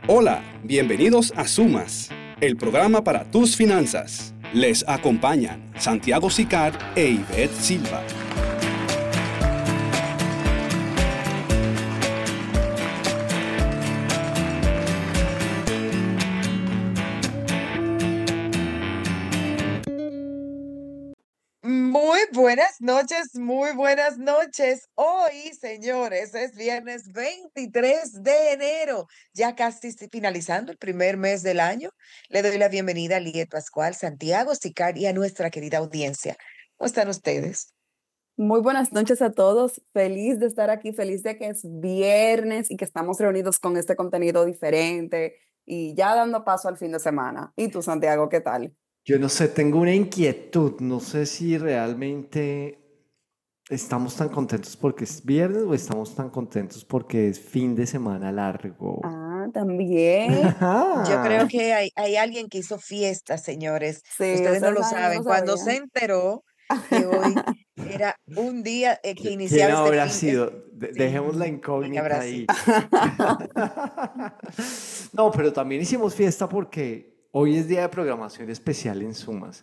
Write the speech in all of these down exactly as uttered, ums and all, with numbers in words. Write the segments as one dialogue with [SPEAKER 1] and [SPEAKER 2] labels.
[SPEAKER 1] Hola, bienvenidos a Sumas, el programa para tus finanzas. Les acompañan Santiago Sicar e Ivette Silva.
[SPEAKER 2] Muy buenas noches, muy buenas noches. Hoy, señores, es viernes veintitrés de enero, ya casi finalizando el primer mes del año. Le doy la bienvenida a Liet Pascual, Santiago Sicar y a nuestra querida audiencia. ¿Cómo están ustedes?
[SPEAKER 3] Muy buenas noches a todos. Feliz de estar aquí, feliz de que es viernes y que estamos reunidos con este contenido diferente y ya dando paso al fin de semana. ¿Y tú, Santiago, qué tal?
[SPEAKER 4] Yo no sé, tengo una inquietud, no sé si realmente estamos tan contentos porque es viernes o estamos tan contentos porque es fin de semana largo.
[SPEAKER 3] Ah, también.
[SPEAKER 2] Yo creo que hay, hay alguien que hizo fiesta, señores.
[SPEAKER 3] Sí,
[SPEAKER 2] Ustedes no lo
[SPEAKER 3] saben,
[SPEAKER 2] saben.
[SPEAKER 3] no
[SPEAKER 2] Cuando
[SPEAKER 3] sabían.
[SPEAKER 2] se enteró que hoy era un día eh, que
[SPEAKER 4] ¿Quién
[SPEAKER 2] iniciaba este
[SPEAKER 4] habrá
[SPEAKER 2] fin.
[SPEAKER 4] sido? De-
[SPEAKER 2] Sí,
[SPEAKER 4] Dejemos la
[SPEAKER 2] ¿quién
[SPEAKER 4] incógnita
[SPEAKER 2] habrá
[SPEAKER 4] ahí.
[SPEAKER 2] sido?
[SPEAKER 4] No, pero también hicimos fiesta porque hoy es día de programación especial en Sumas.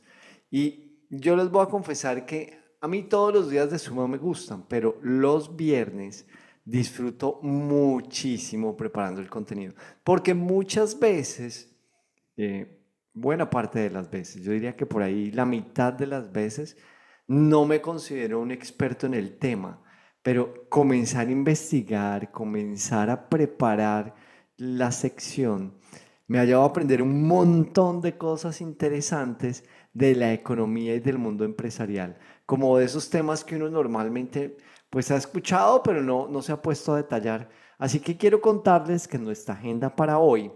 [SPEAKER 4] Y yo les voy a confesar que a mí todos los días de Suma me gustan, pero los viernes disfruto muchísimo preparando el contenido. Porque muchas veces, eh, buena parte de las veces, yo diría que por ahí la mitad de las veces, no me considero un experto en el tema, pero comenzar a investigar, comenzar a preparar la sección, me ha llevado a aprender un montón de cosas interesantes de la economía y del mundo empresarial, como de esos temas que uno normalmente pues ha escuchado, pero no, no se ha puesto a detallar. Así que quiero contarles que en nuestra agenda para hoy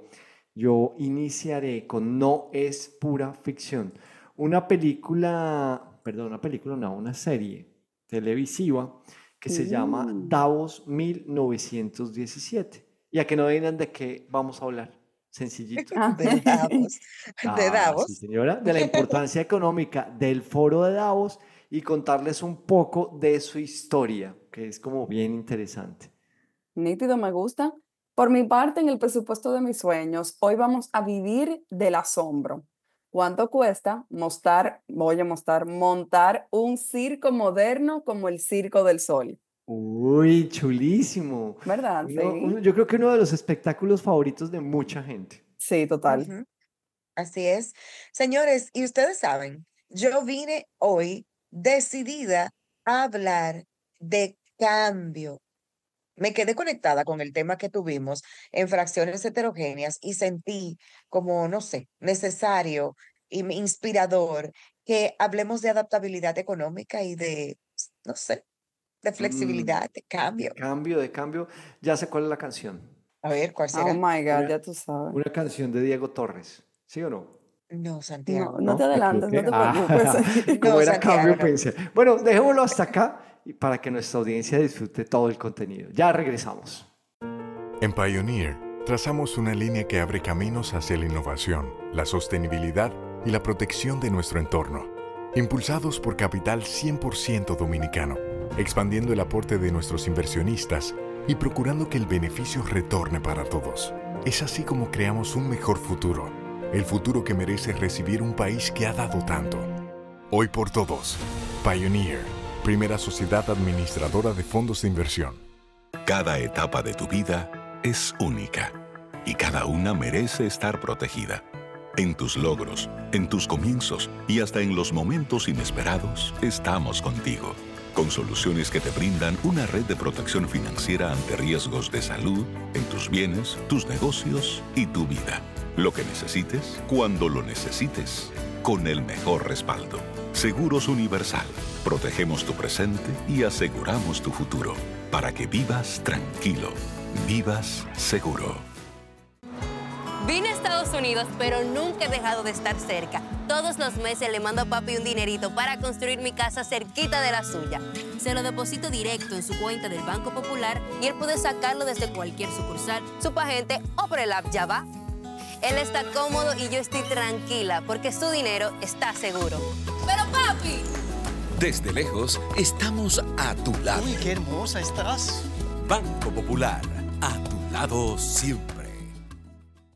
[SPEAKER 4] yo iniciaré con No es pura ficción, una película, perdón, una película, no, una serie televisiva que se llama
[SPEAKER 3] Mm.
[SPEAKER 4] Davos mil novecientos diecisiete. Y a que no adivinan de qué vamos a hablar. Sencillito.
[SPEAKER 3] Ah.
[SPEAKER 2] De Davos. De
[SPEAKER 4] Ah,
[SPEAKER 2] Davos.
[SPEAKER 4] sí, señora, de la importancia económica del foro de Davos y contarles un poco de su historia, que es como bien interesante.
[SPEAKER 3] Nítido, me gusta. Por mi parte, en el presupuesto de mis sueños, hoy vamos a vivir del asombro. ¿Cuánto cuesta mostrar, voy a mostrar, montar un circo moderno como el Circo del Sol?
[SPEAKER 4] Uy, chulísimo.
[SPEAKER 3] ¿Verdad?
[SPEAKER 4] Uno-
[SPEAKER 3] Sí.
[SPEAKER 4] uno- yo creo que uno de los espectáculos favoritos de mucha gente.
[SPEAKER 3] Sí, total.
[SPEAKER 2] Ujú, así es. Señores, y ustedes saben, yo vine hoy decidida a hablar de cambio. Me quedé conectada con el tema que tuvimos en fracciones heterogéneas y sentí como, no sé, necesario y me- inspirador que hablemos de adaptabilidad económica y de, no sé, de
[SPEAKER 4] Mm,
[SPEAKER 2] flexibilidad, de
[SPEAKER 4] de
[SPEAKER 2] cambio.
[SPEAKER 4] cambio, de cambio. Ya sé cuál es la canción.
[SPEAKER 2] A ver, ¿cuál
[SPEAKER 3] Oh
[SPEAKER 2] será?
[SPEAKER 3] my God,
[SPEAKER 4] Una,
[SPEAKER 3] ya tú sabes.
[SPEAKER 4] una canción de Diego Torres. ¿Sí o no?
[SPEAKER 2] No,
[SPEAKER 3] No,
[SPEAKER 2] Santiago,
[SPEAKER 3] no te
[SPEAKER 4] ¿No? ¿Me
[SPEAKER 3] adelantes, no
[SPEAKER 4] equivoqué?
[SPEAKER 3] te preocupes.
[SPEAKER 4] Ah, como
[SPEAKER 2] no,
[SPEAKER 4] era
[SPEAKER 2] Santiago,
[SPEAKER 4] cambio,
[SPEAKER 2] no.
[SPEAKER 4] pensé. Bueno, dejémoslo hasta acá y para que nuestra audiencia disfrute todo el contenido. Ya regresamos.
[SPEAKER 5] En Pioneer, trazamos una línea que abre caminos hacia la innovación, la sostenibilidad y la protección de nuestro entorno. Impulsados por capital cien por ciento dominicano, expandiendo el aporte de nuestros inversionistas y procurando que el beneficio retorne para todos. Es así como creamos un mejor futuro, el futuro que merece recibir un país que ha dado tanto. Hoy por todos, Pioneer, primera sociedad administradora de fondos de inversión.
[SPEAKER 6] Cada etapa de tu vida es única y cada una merece estar protegida. En tus logros, en tus comienzos y hasta en los momentos inesperados, estamos contigo. Con soluciones que te brindan una red de protección financiera ante riesgos de salud, en tus bienes, tus negocios y tu vida. Lo que necesites, cuando lo necesites, con el mejor respaldo. Seguros Universal. Protegemos tu presente y aseguramos tu futuro. Para que vivas tranquilo, vivas seguro.
[SPEAKER 7] Vine a Estados Unidos, pero nunca he dejado de estar cerca. Todos los meses le mando a papi un dinerito para construir mi casa cerquita de la suya. Se lo deposito directo en su cuenta del Banco Popular y él puede sacarlo desde cualquier sucursal, superagente o por el app Ya Va. Él está cómodo y yo estoy tranquila porque su dinero está seguro. ¡Pero papi!
[SPEAKER 8] Desde lejos, estamos a tu lado.
[SPEAKER 9] Uy, qué hermosa estás.
[SPEAKER 8] Banco Popular, a tu lado siempre.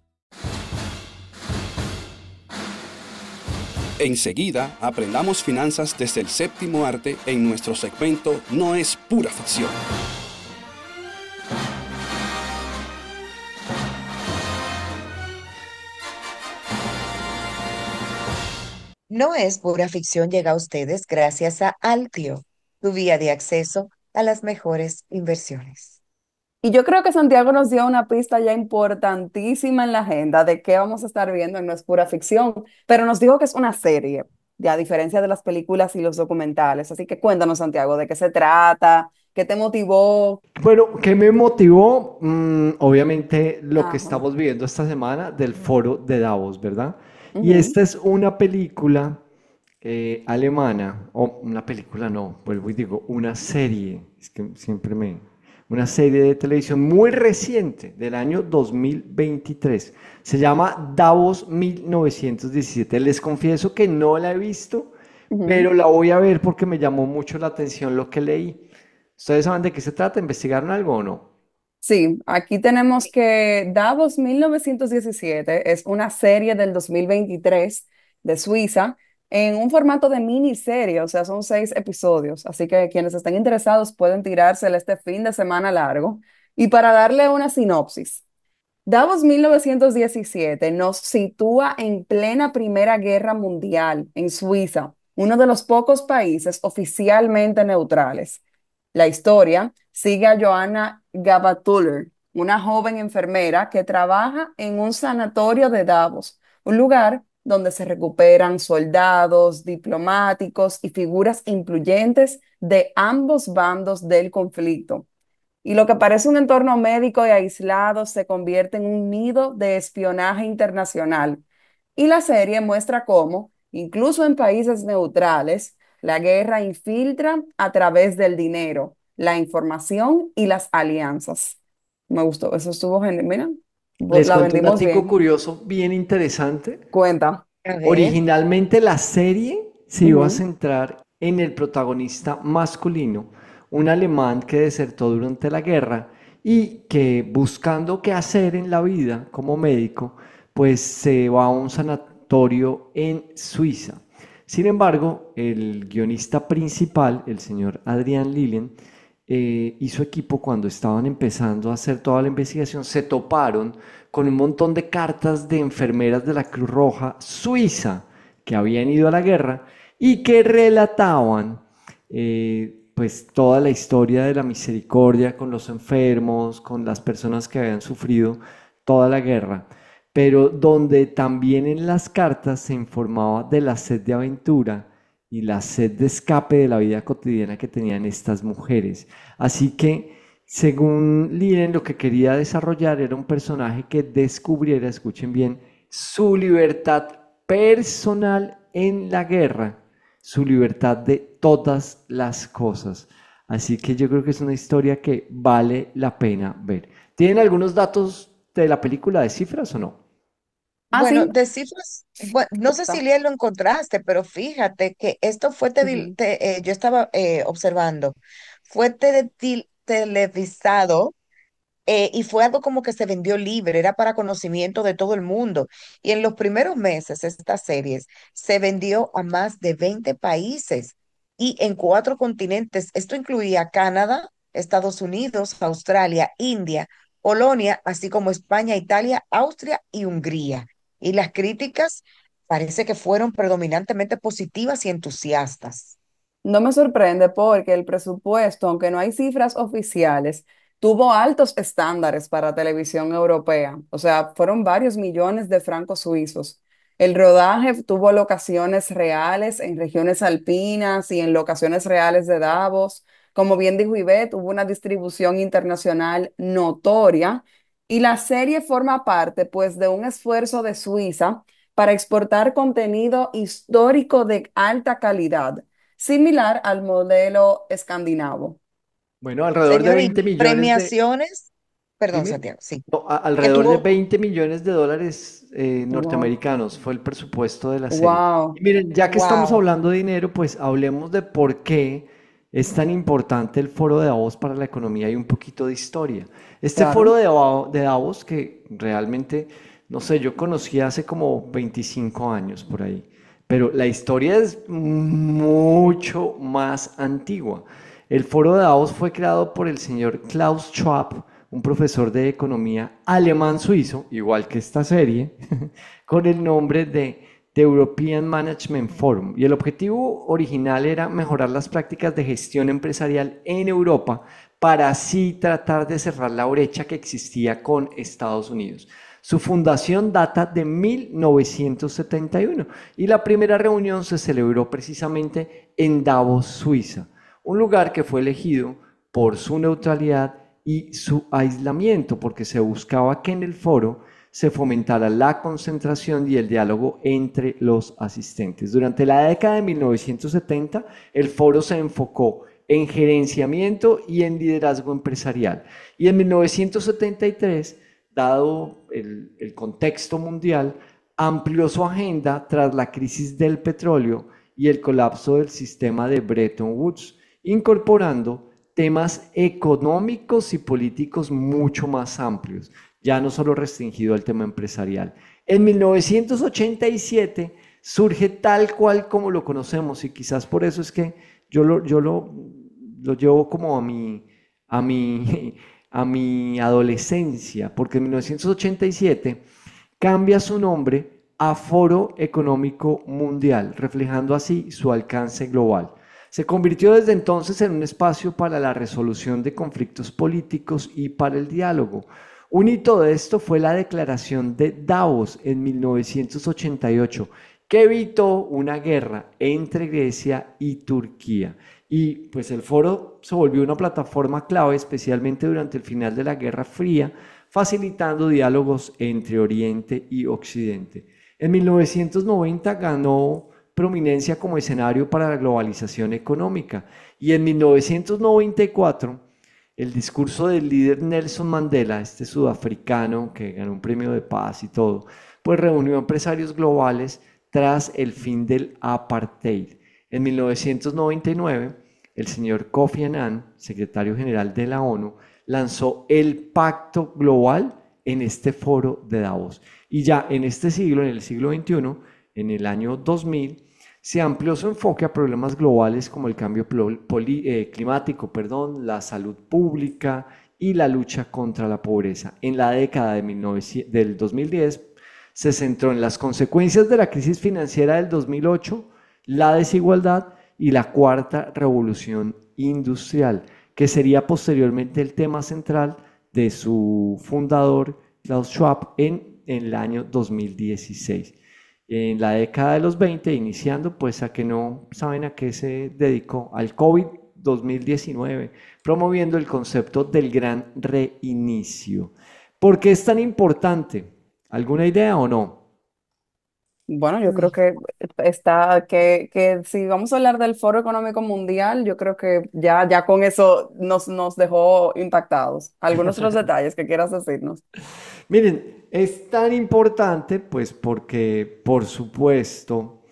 [SPEAKER 1] Enseguida, aprendamos finanzas desde el séptimo arte en nuestro segmento No es pura ficción.
[SPEAKER 2] No es pura ficción, llega a ustedes gracias a Altio, tu vía de acceso a las mejores inversiones.
[SPEAKER 3] Y yo creo que Santiago nos dio una pista ya importantísima en la agenda de qué vamos a estar viendo en No es pura ficción, pero nos dijo que es una serie, ya a diferencia de las películas y los documentales. Así que cuéntanos, Santiago, de qué se trata, qué te motivó.
[SPEAKER 4] Bueno, ¿qué me motivó? Mm, obviamente lo que
[SPEAKER 3] Ajá.
[SPEAKER 4] estamos viviendo esta semana del foro de Davos, ¿verdad? Y
[SPEAKER 3] Ujú.
[SPEAKER 4] esta es una película eh, alemana, o una película no, vuelvo y digo, una serie, es que siempre me... Una serie de televisión muy reciente, del año dos mil veintitrés. Se llama Davos mil novecientos diecisiete. Les confieso que no la he visto,
[SPEAKER 3] Ujú.
[SPEAKER 4] pero la voy a ver porque me llamó mucho la atención lo que leí. ¿Ustedes saben de qué se trata? ¿Investigaron algo o no?
[SPEAKER 3] Sí, aquí tenemos que Davos mil novecientos diecisiete es una serie del dos mil veintitrés de Suiza en un formato de miniserie, o sea, son seis episodios, así que quienes estén interesados pueden tirársela este fin de semana largo. Y para darle una sinopsis, Davos mil novecientos diecisiete nos sitúa en plena Primera Guerra Mundial en Suiza, uno de los pocos países oficialmente neutrales. La historia sigue a Johanna Gabatuller, una joven enfermera que trabaja en un sanatorio de Davos, un lugar donde se recuperan soldados, diplomáticos y figuras influyentes de ambos bandos del conflicto. Y lo que parece un entorno médico y aislado se convierte en un nido de espionaje internacional. Y la serie muestra cómo, incluso en países neutrales, la guerra infiltra a través del dinero, la información y las alianzas. Me gustó, eso estuvo genial. Mira, vo-
[SPEAKER 4] Les
[SPEAKER 3] la
[SPEAKER 4] cuento un
[SPEAKER 3] vendimos
[SPEAKER 4] datico
[SPEAKER 3] bien.
[SPEAKER 4] curioso, bien interesante.
[SPEAKER 3] Cuenta.
[SPEAKER 2] A ver,
[SPEAKER 4] Originalmente la serie se iba a
[SPEAKER 3] Ujú.
[SPEAKER 4] centrar en el protagonista masculino, un alemán que desertó durante la guerra y que buscando qué hacer en la vida como médico, pues se va a un sanatorio en Suiza. Sin embargo, el guionista principal, el señor Adrian Lilien, eh, y su equipo cuando estaban empezando a hacer toda la investigación se toparon con un montón de cartas de enfermeras de la Cruz Roja Suiza que habían ido a la guerra y que relataban eh, pues toda la historia de la misericordia con los enfermos, con las personas que habían sufrido toda la guerra, pero donde también en las cartas se informaba de la sed de aventura y la sed de escape de la vida cotidiana que tenían estas mujeres. Así que, según Liren, lo que quería desarrollar era un personaje que descubriera, escuchen bien, su libertad personal en la guerra, su libertad de todas las cosas. Así que yo creo que es una historia que vale la pena ver. ¿Tienen algunos datos de la película de cifras o no?
[SPEAKER 3] Ah,
[SPEAKER 2] bueno,
[SPEAKER 3] sí.
[SPEAKER 2] de cifras, bue- no sé si
[SPEAKER 3] Cuenta.
[SPEAKER 2] Liel lo encontraste, pero fíjate que esto fue, tevil-
[SPEAKER 3] Ujú.
[SPEAKER 2] te- eh, yo estaba eh, observando, fue tele- televisado. Eh, y fue algo como que se vendió libre, era para conocimiento de todo el mundo. Y en los primeros meses, estas series se vendió a más de veinte países y en cuatro continentes. Esto incluía Canadá, Estados Unidos, Australia, India, Polonia, así como España, Italia, Austria y Hungría. Y las críticas parece que fueron predominantemente positivas y entusiastas.
[SPEAKER 3] No me sorprende porque el presupuesto, aunque no hay cifras oficiales, tuvo altos estándares para televisión europea. O sea, fueron varios millones de francos suizos. El rodaje tuvo locaciones reales en regiones alpinas y en locaciones reales de Davos. Como bien dijo Ivette, hubo una distribución internacional notoria y la serie forma parte, pues, de un esfuerzo de Suiza para exportar contenido histórico de alta calidad similar al modelo escandinavo.
[SPEAKER 4] Bueno, alrededor de
[SPEAKER 2] Señores, y
[SPEAKER 4] veinte millones de...
[SPEAKER 2] premiaciones, perdón,
[SPEAKER 4] Dime.
[SPEAKER 2] Santiago, sí,
[SPEAKER 4] No, a-
[SPEAKER 2] que
[SPEAKER 4] alrededor de
[SPEAKER 2] tuvo,
[SPEAKER 4] veinte millones de dólares eh,
[SPEAKER 3] Wow.
[SPEAKER 4] norteamericanos fue el presupuesto de la serie. Y
[SPEAKER 3] Wow.
[SPEAKER 4] miren, ya que estamos
[SPEAKER 2] wow.
[SPEAKER 4] hablando de dinero, pues hablemos de por qué es tan importante el foro de Davos para la economía y un poquito de historia. Este foro
[SPEAKER 3] Claro.
[SPEAKER 4] de Davos, de Davos que realmente, no sé, yo conocí hace como veinticinco años por ahí, pero la historia es mucho más antigua. El Foro de Davos fue creado por el señor Klaus Schwab, un profesor de economía alemán-suizo, igual que esta serie, con el nombre de The European Management Forum. Y el objetivo original era mejorar las prácticas de gestión empresarial en Europa para así tratar de cerrar la brecha que existía con Estados Unidos. Su fundación data de mil novecientos setenta y uno y la primera reunión se celebró precisamente en Davos, Suiza, un lugar que fue elegido por su neutralidad y su aislamiento, porque se buscaba que en el foro se fomentara la concentración y el diálogo entre los asistentes. Durante la década de mil novecientos setenta, el foro se enfocó en gerenciamiento y en liderazgo empresarial. Y en mil novecientos setenta y tres, dado el, el contexto mundial, amplió su agenda tras la crisis del petróleo y el colapso del sistema de Bretton Woods, incorporando temas económicos y políticos mucho más amplios, ya no solo restringido al tema empresarial. En mil novecientos ochenta y siete surge tal cual como lo conocemos, y quizás por eso es que yo lo, yo lo, lo llevo como a mi, a, mi, a mi adolescencia, porque en mil novecientos ochenta y siete cambia su nombre a Foro Económico Mundial, reflejando así su alcance global. Se convirtió desde entonces en un espacio para la resolución de conflictos políticos y para el diálogo. Un hito de esto fue la Declaración de Davos en mil novecientos ochenta y ocho, que evitó una guerra entre Grecia y Turquía. Y pues el foro se volvió una plataforma clave, especialmente durante el final de la Guerra Fría, facilitando diálogos entre Oriente y Occidente. En mil novecientos noventa ganó prominencia como escenario para la globalización económica, y en mil novecientos noventa y cuatro el discurso del líder Nelson Mandela, este sudafricano que ganó un premio de paz y todo, pues reunió a empresarios globales tras el fin del apartheid. En mil novecientos noventa y nueve, el señor Kofi Annan, secretario general de la ONU, lanzó el Pacto Global en este foro de Davos. Y ya en este siglo, en el siglo veintiuno, en el año dos mil, se amplió su enfoque a problemas globales como el cambio poli, eh, climático, perdón, la salud pública y la lucha contra la pobreza. En la década de mil novecientos, del dos mil diez se centró en las consecuencias de la crisis financiera del dos mil ocho, la desigualdad y la cuarta revolución industrial, que sería posteriormente el tema central de su fundador, Klaus Schwab, en, en el año dos mil dieciséis. En la década de los veinte, iniciando, pues a que no saben a qué se dedicó, al COVID dos mil diecinueve, promoviendo el concepto del gran reinicio. ¿Por qué es tan importante? ¿Alguna idea o no?
[SPEAKER 3] Bueno, yo creo que está, que, que si vamos a hablar del Foro Económico Mundial, yo creo que ya, ya con eso nos, nos dejó impactados. ¿Algunos otros detalles que quieras decirnos?
[SPEAKER 4] Miren, es tan importante pues porque, por supuesto,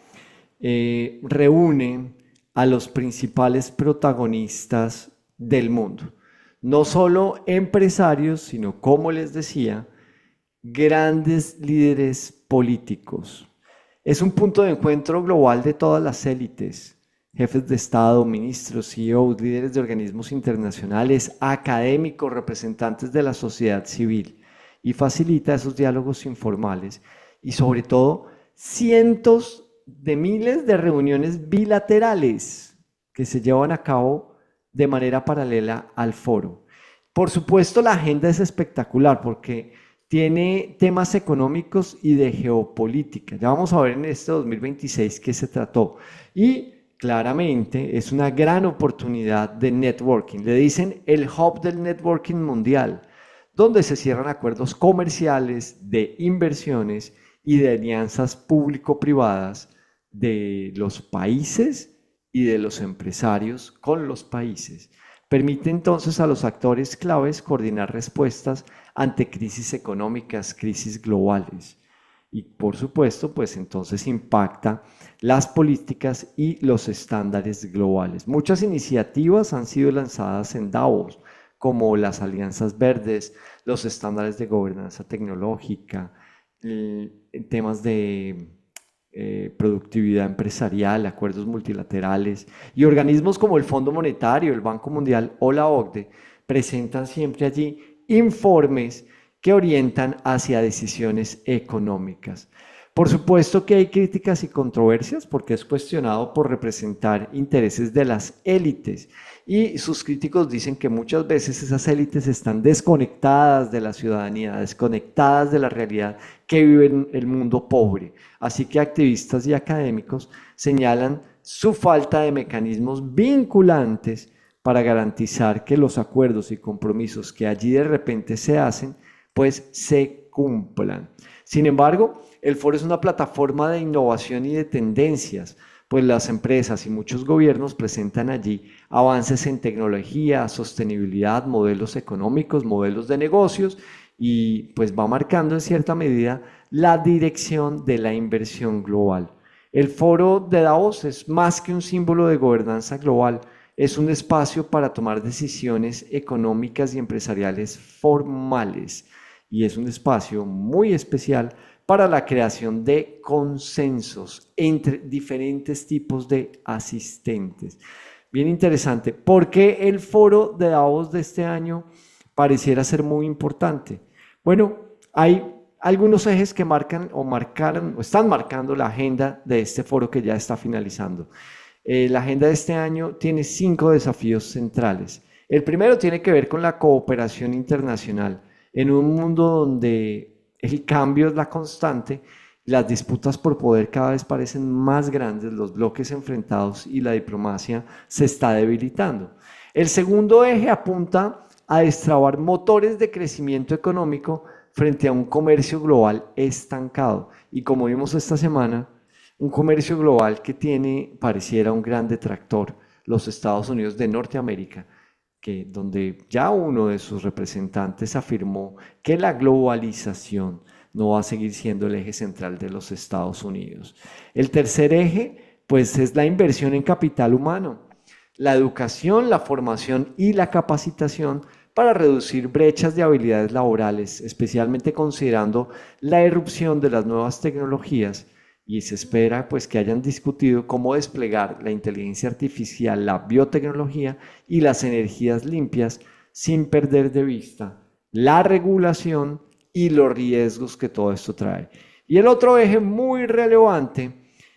[SPEAKER 4] eh, reúne a los principales protagonistas del mundo. No solo empresarios, sino, como les decía, grandes líderes políticos. Es un punto de encuentro global de todas las élites, jefes de Estado, ministros, C E Os, líderes de organismos internacionales, académicos, representantes de la sociedad civil, y facilita esos diálogos informales y sobre todo cientos de miles de reuniones bilaterales que se llevan a cabo de manera paralela al foro. Por supuesto, la agenda es espectacular porque tiene temas económicos y de geopolítica. Ya vamos a ver en este dos mil veintiséis qué se trató. Y claramente es una gran oportunidad de networking. Le dicen el hub del networking mundial, donde se cierran acuerdos comerciales, de inversiones y de alianzas público-privadas de los países y de los empresarios con los países. Permite entonces a los actores claves coordinar respuestas ante crisis económicas, crisis globales. Y por supuesto, pues entonces impacta las políticas y los estándares globales. Muchas iniciativas han sido lanzadas en Davos, como las alianzas verdes, los estándares de gobernanza tecnológica, temas de eh, productividad empresarial, acuerdos multilaterales y organismos como el Fondo Monetario, el Banco Mundial o la O C D E presentan siempre allí informes que orientan hacia decisiones económicas. Por supuesto que hay críticas y controversias porque es cuestionado por representar intereses de las élites y sus críticos dicen que muchas veces esas élites están desconectadas de la ciudadanía, desconectadas de la realidad que vive en el mundo pobre. Así que activistas y académicos señalan su falta de mecanismos vinculantes para garantizar que los acuerdos y compromisos que allí de repente se hacen, pues se cumplan. Sin embargo, el foro es una plataforma de innovación y de tendencias, pues las empresas y muchos gobiernos presentan allí avances en tecnología, sostenibilidad, modelos económicos, modelos de negocios y pues va marcando en cierta medida la dirección de la inversión global. El foro de Davos es más que un símbolo de gobernanza global, es un espacio para tomar decisiones económicas y empresariales formales y es un espacio muy especial para la creación de consensos entre diferentes tipos de asistentes. Bien interesante. ¿Por qué el foro de Davos de este año pareciera ser muy importante? Bueno, hay algunos ejes que marcan o marcaron o están marcando la agenda de este foro que ya está finalizando. Eh, la agenda de este año tiene cinco desafíos centrales. El primero tiene que ver con la cooperación internacional en un mundo donde el cambio es la constante, las disputas por poder cada vez parecen más grandes, los bloques enfrentados y la diplomacia se está debilitando. El segundo eje apunta a destrabar motores de crecimiento económico frente a un comercio global estancado. Y como vimos esta semana, un comercio global que tiene, pareciera un gran detractor, los Estados Unidos de Norteamérica, que, donde ya uno de sus representantes afirmó que la globalización no va a seguir siendo el eje central de los Estados Unidos. El tercer eje, pues, es la inversión en capital humano, la educación, la formación y la capacitación para reducir brechas de habilidades laborales, especialmente considerando la irrupción de las nuevas tecnologías. Y se espera pues que hayan discutido cómo desplegar la inteligencia artificial, la biotecnología y las energías limpias sin perder de vista la regulación y los riesgos que todo esto trae. Y el otro eje muy relevante,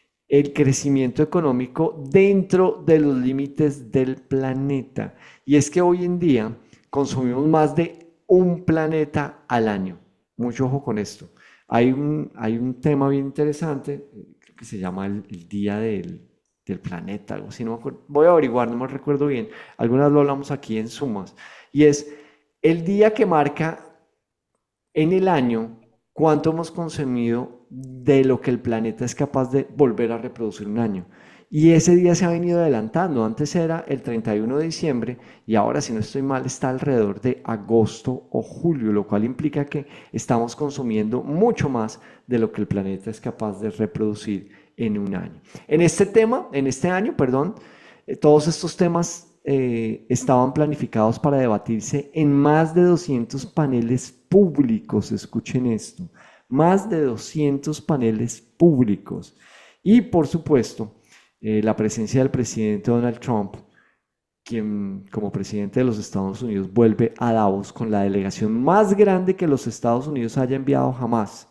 [SPEAKER 4] el crecimiento económico dentro de los límites del planeta. Y es que hoy en día consumimos más de un planeta al año. Mucho ojo con esto. Hay un, hay un tema bien interesante, creo que se llama el, el Día del, del Planeta, algo así, no me acuerdo, voy a averiguar, no me recuerdo bien, algunas lo hablamos aquí en Sumas, y es el día que marca en el año cuánto hemos consumido de lo que el planeta es capaz de volver a reproducir un año. Y ese día se ha venido adelantando, antes era el treinta y uno de diciembre y ahora, si no estoy mal, está alrededor de agosto o julio, lo cual implica que estamos consumiendo mucho más de lo que el planeta es capaz de reproducir en un año. En este tema, en este año, perdón, eh, todos estos temas eh, estaban planificados para debatirse en más de doscientos paneles públicos, escuchen esto, más de doscientos paneles públicos y, por supuesto, Eh, la presencia del presidente Donald Trump, quien como presidente de los Estados Unidos vuelve a Davos con la delegación más grande que los Estados Unidos haya enviado jamás,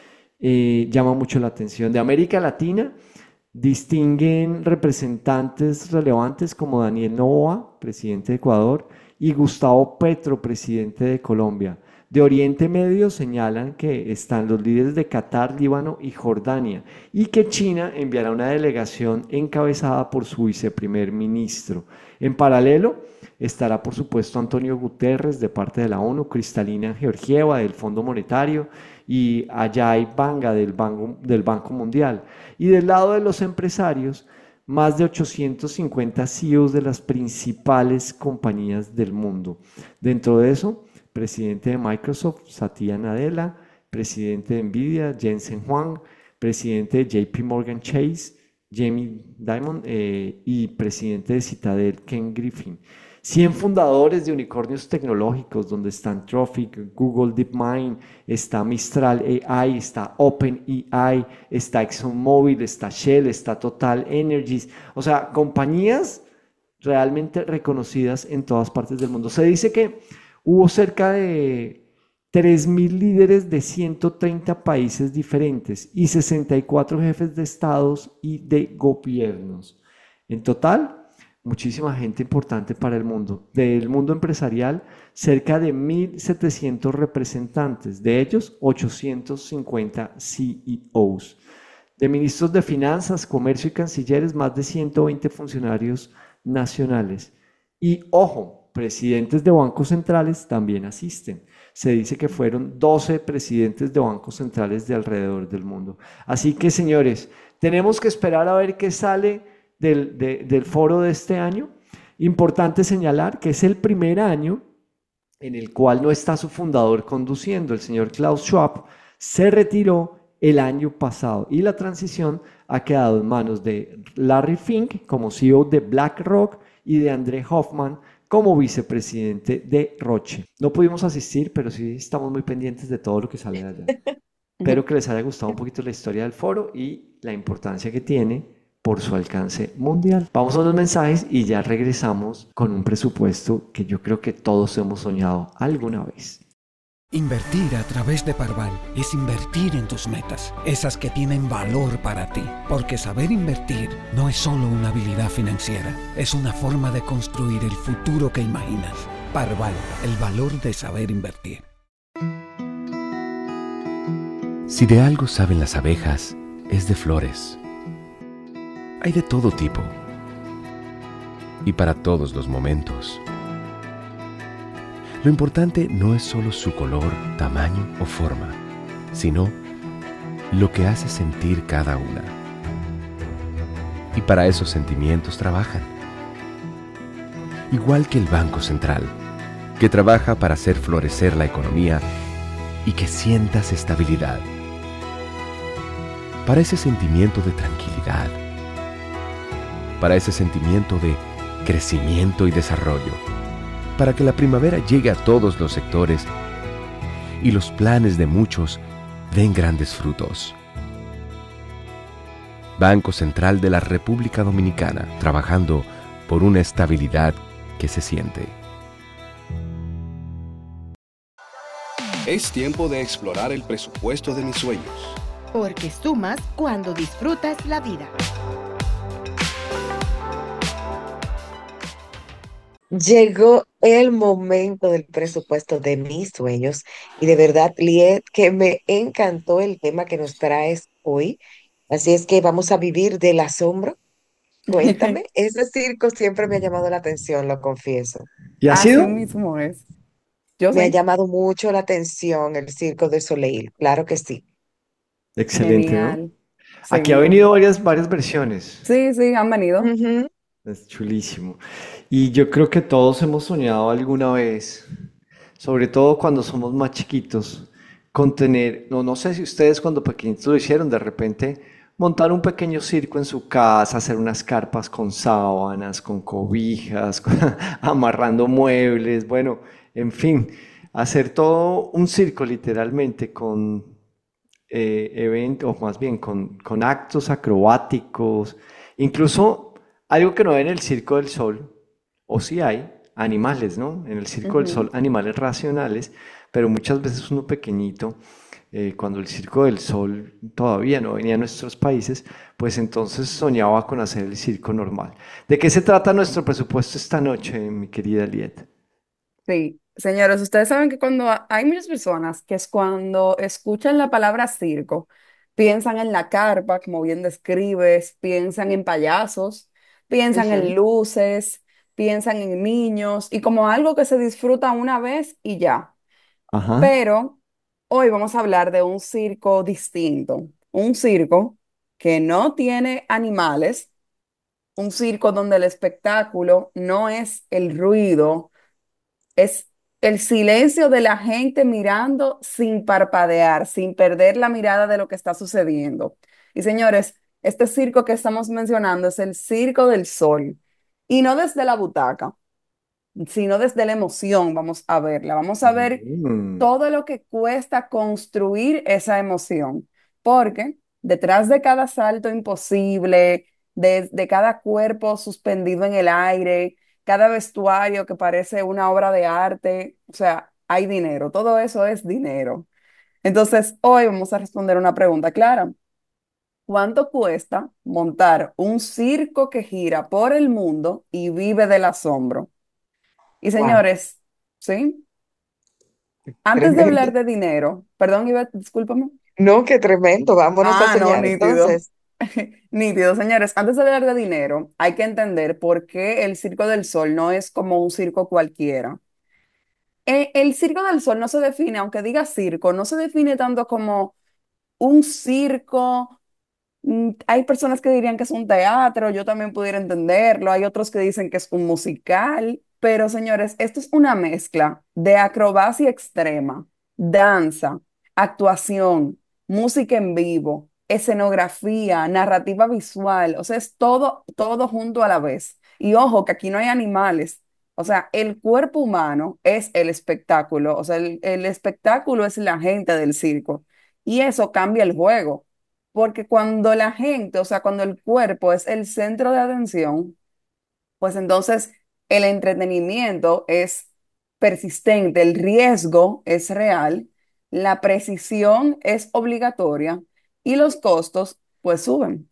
[SPEAKER 4] eh, llama mucho la atención. De América Latina distinguen representantes relevantes como Daniel Noboa, presidente de Ecuador, y Gustavo Petro, presidente de Colombia. De Oriente Medio señalan que están los líderes de Qatar, Líbano y Jordania y que China enviará una delegación encabezada por su viceprimer ministro. En paralelo estará, por supuesto, Antonio Guterres de parte de la ONU, Kristalina Georgieva del Fondo Monetario y Ajay Banga del Banco, del Banco Mundial. Y del lado de los empresarios, más de ochocientos cincuenta C E Os de las principales compañías del mundo. Dentro de eso, presidente de Microsoft, Satya Nadella, presidente de Nvidia, Jensen Huang, presidente de J P Morgan Chase, Jamie Dimon eh, y presidente de Citadel, Ken Griffin. cien fundadores de unicornios tecnológicos, donde están Anthropic, Google DeepMind, está Mistral A I, está OpenAI, está ExxonMobil, está Shell, está Total Energies, o sea, compañías realmente reconocidas en todas partes del mundo. Se dice que hubo cerca de tres mil líderes de ciento treinta países diferentes y sesenta y cuatro jefes de estados y de gobiernos. En total, muchísima gente importante para el mundo. Del mundo empresarial, cerca de mil setecientos representantes, de ellos ochocientos cincuenta C E Os. De ministros de finanzas, comercio y cancilleres, más de ciento veinte funcionarios nacionales. Y ojo, presidentes de bancos centrales también asisten. Se dice que fueron doce presidentes de bancos centrales de alrededor del mundo. Así que, señores, tenemos que esperar a ver qué sale del, de, del foro de este año. Importante señalar que es el primer año en el cual no está su fundador conduciendo. El señor Klaus Schwab se retiró el año pasado y la transición ha quedado en manos de Larry Fink como C E O de BlackRock y de André Hoffman como vicepresidente de Roche. No pudimos asistir, pero sí estamos muy pendientes de todo lo que sale de allá. Espero que les haya gustado un poquito la historia del foro y la importancia que tiene por su alcance mundial. Vamos a los mensajes y ya regresamos con un presupuesto que yo creo que todos hemos soñado alguna vez.
[SPEAKER 9] Invertir a través de Parval es invertir en tus metas, esas que tienen valor para ti, porque saber invertir no es solo una habilidad financiera, es una forma de construir el futuro que imaginas. Parval, el valor de saber invertir.
[SPEAKER 10] Si de algo saben las abejas, es de flores. Hay de todo tipo y para todos los momentos. Lo importante no es solo su color, tamaño o forma, sino lo que hace sentir cada una. Y para esos sentimientos trabajan. Igual que el Banco Central, que trabaja para hacer florecer la economía y que sientas estabilidad. Para ese sentimiento de tranquilidad. Para ese sentimiento de crecimiento y desarrollo. Para que la primavera llegue a todos los sectores y los planes de muchos den grandes frutos. Banco Central de la República Dominicana, trabajando por una estabilidad que se siente.
[SPEAKER 1] Es tiempo de explorar el presupuesto de mis sueños.
[SPEAKER 11] Porque sumas cuando disfrutas la vida.
[SPEAKER 2] Llegó el momento del presupuesto de mis sueños y de verdad, Liet, que me encantó el tema que nos traes hoy. Así es que vamos a vivir del asombro. Cuéntame, ese circo siempre me ha llamado la atención, lo confieso.
[SPEAKER 4] ¿Y ha
[SPEAKER 3] Así
[SPEAKER 4] sido?
[SPEAKER 3] mismo es. Yo
[SPEAKER 2] Me ha
[SPEAKER 3] sí.
[SPEAKER 2] llamado mucho la atención el Circo de Soleil, claro que sí.
[SPEAKER 4] Excelente, ¿no?
[SPEAKER 3] Genial.
[SPEAKER 4] Aquí ha
[SPEAKER 3] Seguro.
[SPEAKER 4] venido varias, varias versiones.
[SPEAKER 3] Sí, sí, han venido.
[SPEAKER 2] Ujú.
[SPEAKER 4] Es chulísimo. Y yo creo que todos hemos soñado alguna vez, sobre todo cuando somos más chiquitos, con tener, no, no sé si ustedes cuando pequeñitos lo hicieron, de repente montar un pequeño circo en su casa, hacer unas carpas con sábanas, con cobijas, con- amarrando muebles, bueno, en fin, hacer todo un circo literalmente con eh, eventos, o más bien con, con actos acrobáticos, incluso algo que no hay en el Circo del Sol, o sí hay, animales, ¿no? En el Circo del
[SPEAKER 3] Ujú.
[SPEAKER 4] Sol, animales racionales, pero muchas veces uno pequeñito, eh, cuando el Circo del Sol todavía no venía a nuestros países, pues entonces soñaba con hacer el circo normal. ¿De qué se trata nuestro presupuesto esta noche, mi querida Liet?
[SPEAKER 3] Sí, señores, ustedes saben que cuando ha- hay muchas personas que es cuando escuchan la palabra circo, piensan en la carpa, como bien describes, piensan en payasos, piensan en
[SPEAKER 2] Ujú.
[SPEAKER 3] luces, piensan en niños y como algo que se disfruta una vez y ya.
[SPEAKER 4] Ajá.
[SPEAKER 3] Pero hoy vamos a hablar de un circo distinto, un circo que no tiene animales, un circo donde el espectáculo no es el ruido, es el silencio de la gente mirando sin parpadear, sin perder la mirada de lo que está sucediendo. Y señores, este circo que estamos mencionando es el Circo del Sol. Y no desde la butaca, sino desde la emoción vamos a verla. Vamos a ver
[SPEAKER 4] Mm.
[SPEAKER 3] todo lo que cuesta construir esa emoción, porque detrás de cada salto imposible, de, de cada cuerpo suspendido en el aire, cada vestuario que parece una obra de arte, o sea, hay dinero, todo eso es dinero. Entonces, hoy vamos a responder una pregunta clara. ¿Cuánto cuesta montar un circo que gira por el mundo y vive del asombro? Y
[SPEAKER 2] Wow,
[SPEAKER 3] señores, ¿sí? Antes de
[SPEAKER 2] tremendo.
[SPEAKER 3] hablar de dinero, perdón, Ivette, discúlpame.
[SPEAKER 2] No, qué tremendo. Vámonos a
[SPEAKER 3] Ah, no,
[SPEAKER 2] soñar
[SPEAKER 3] nítido.
[SPEAKER 2] entonces.
[SPEAKER 3] Nítido, señores. Antes de hablar de dinero, hay que entender por qué el Circo del Sol no es como un circo cualquiera. Eh, El Circo del Sol no se define, aunque diga circo, no se define tanto como un circo. Mm, Hay personas que dirían que es un teatro, yo también pudiera entenderlo, hay otros que dicen que es un musical, pero señores, esto es una mezcla de acrobacia extrema, danza, actuación, música en vivo, escenografía, narrativa visual, o sea, es todo, todo junto a la vez. Y ojo, que aquí no hay animales, o sea, el cuerpo humano es el espectáculo, o sea, el, el espectáculo es la gente del circo, y eso cambia el juego. Porque cuando la gente, o sea, cuando el cuerpo es el centro de atención, pues entonces el entretenimiento es persistente, el riesgo es real, la precisión es obligatoria y los costos pues suben.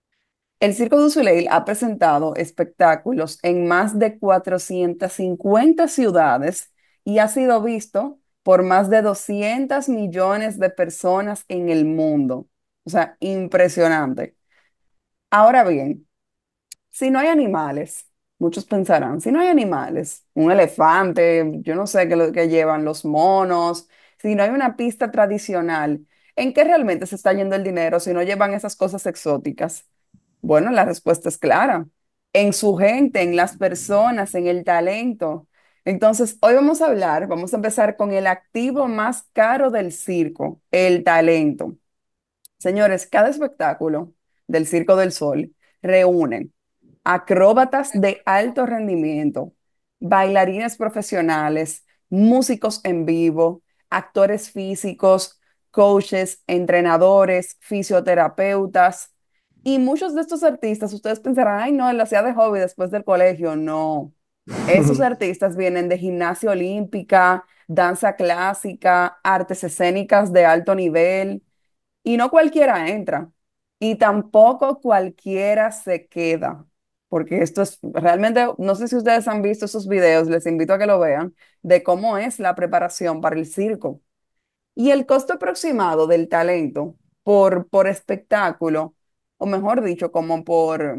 [SPEAKER 3] El Circo du Soleil ha presentado espectáculos en más de cuatrocientas cincuenta ciudades y ha sido visto por más de doscientos millones de personas en el mundo. O sea, impresionante. Ahora bien, si no hay animales, muchos pensarán, si no hay animales, un elefante, yo no sé qué lo que llevan los monos, si no hay una pista tradicional, ¿en qué realmente se está yendo el dinero si no llevan esas cosas exóticas? Bueno, la respuesta es clara. En su gente, en las personas, en el talento. Entonces, hoy vamos a hablar, vamos a empezar con el activo más caro del circo, el talento. Señores, cada espectáculo del Circo del Sol reúne acróbatas de alto rendimiento, bailarines profesionales, músicos en vivo, actores físicos, coaches, entrenadores, fisioterapeutas. Y muchos de estos artistas, ustedes pensarán, ay, no, él lo hacía de hobby después del colegio. No. Esos artistas vienen de gimnasia olímpica, danza clásica, artes escénicas de alto nivel y no cualquiera entra y tampoco cualquiera se queda, porque esto es realmente, no sé si ustedes han visto esos videos, les invito a que lo vean, de cómo es la preparación para el circo. Y el costo aproximado del talento por, por espectáculo, o mejor dicho, como por,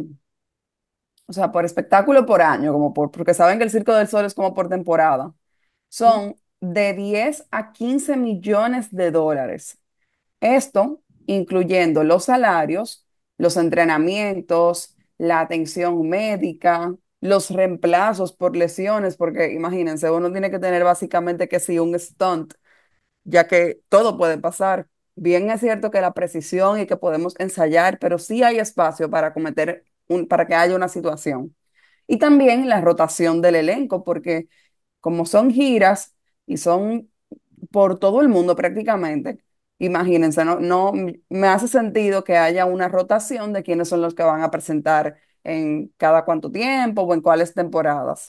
[SPEAKER 3] o sea, por espectáculo por año, como por, porque saben que el Circo del Sol es como por temporada, son de diez a quince millones de dólares. Esto incluyendo los salarios, los entrenamientos, la atención médica, los reemplazos por lesiones, porque imagínense, uno tiene que tener básicamente que sí un stunt, ya que todo puede pasar. Bien es cierto que la precisión y que podemos ensayar, pero sí hay espacio para cometer un, para que haya una situación. Y también la rotación del elenco, porque como son giras y son por todo el mundo prácticamente, imagínense, no, no me hace sentido que haya una rotación de quiénes son los que van a presentar en cada cuánto tiempo o en cuáles temporadas.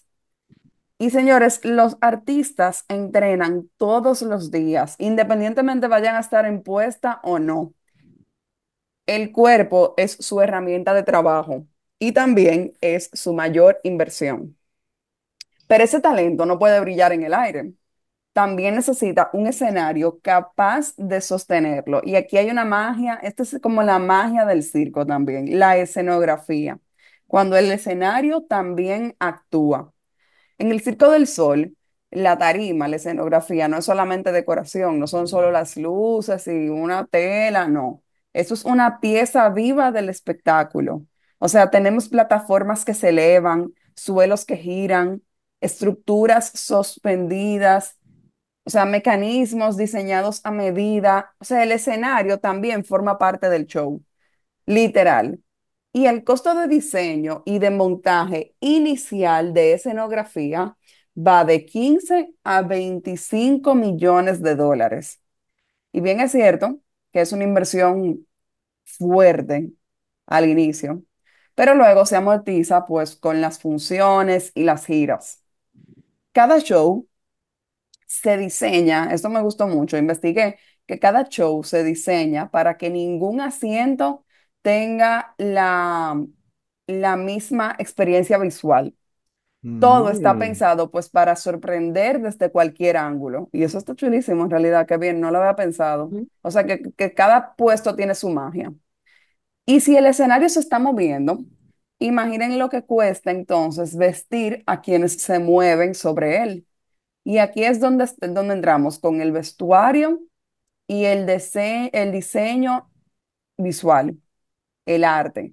[SPEAKER 3] Y señores, los artistas entrenan todos los días, independientemente vayan a estar en puesta o no. El cuerpo es su herramienta de trabajo y también es su mayor inversión. Pero ese talento no puede brillar en el aire. También necesita un escenario capaz de sostenerlo. Y aquí hay una magia, esta es como la magia del circo también, la escenografía. Cuando el escenario también actúa. En el Circo del Sol, la tarima, la escenografía, no es solamente decoración, no son solo las luces y una tela, no. Eso es una pieza viva del espectáculo. O sea, tenemos plataformas que se elevan, suelos que giran, estructuras suspendidas, o sea, mecanismos diseñados a medida. O sea, el escenario también forma parte del show, literal. Y el costo de diseño y de montaje inicial de escenografía va de quince a veinticinco millones de dólares. Y bien es cierto que es una inversión fuerte al inicio, pero luego se amortiza pues con las funciones y las giras. Cada show se diseña, esto me gustó mucho, investigué que cada show se diseña para que ningún asiento tenga la, la misma experiencia visual. Todo está
[SPEAKER 4] Mm,
[SPEAKER 3] pensado pues para sorprender desde cualquier ángulo. Y eso está chulísimo en realidad, qué bien, no lo había pensado.
[SPEAKER 2] Ujú.
[SPEAKER 3] O sea que, que cada puesto tiene su magia. Y si el escenario se está moviendo, imaginen lo que cuesta entonces vestir a quienes se mueven sobre él. Y aquí es donde, donde entramos con el vestuario y el, dise- el diseño visual, el arte.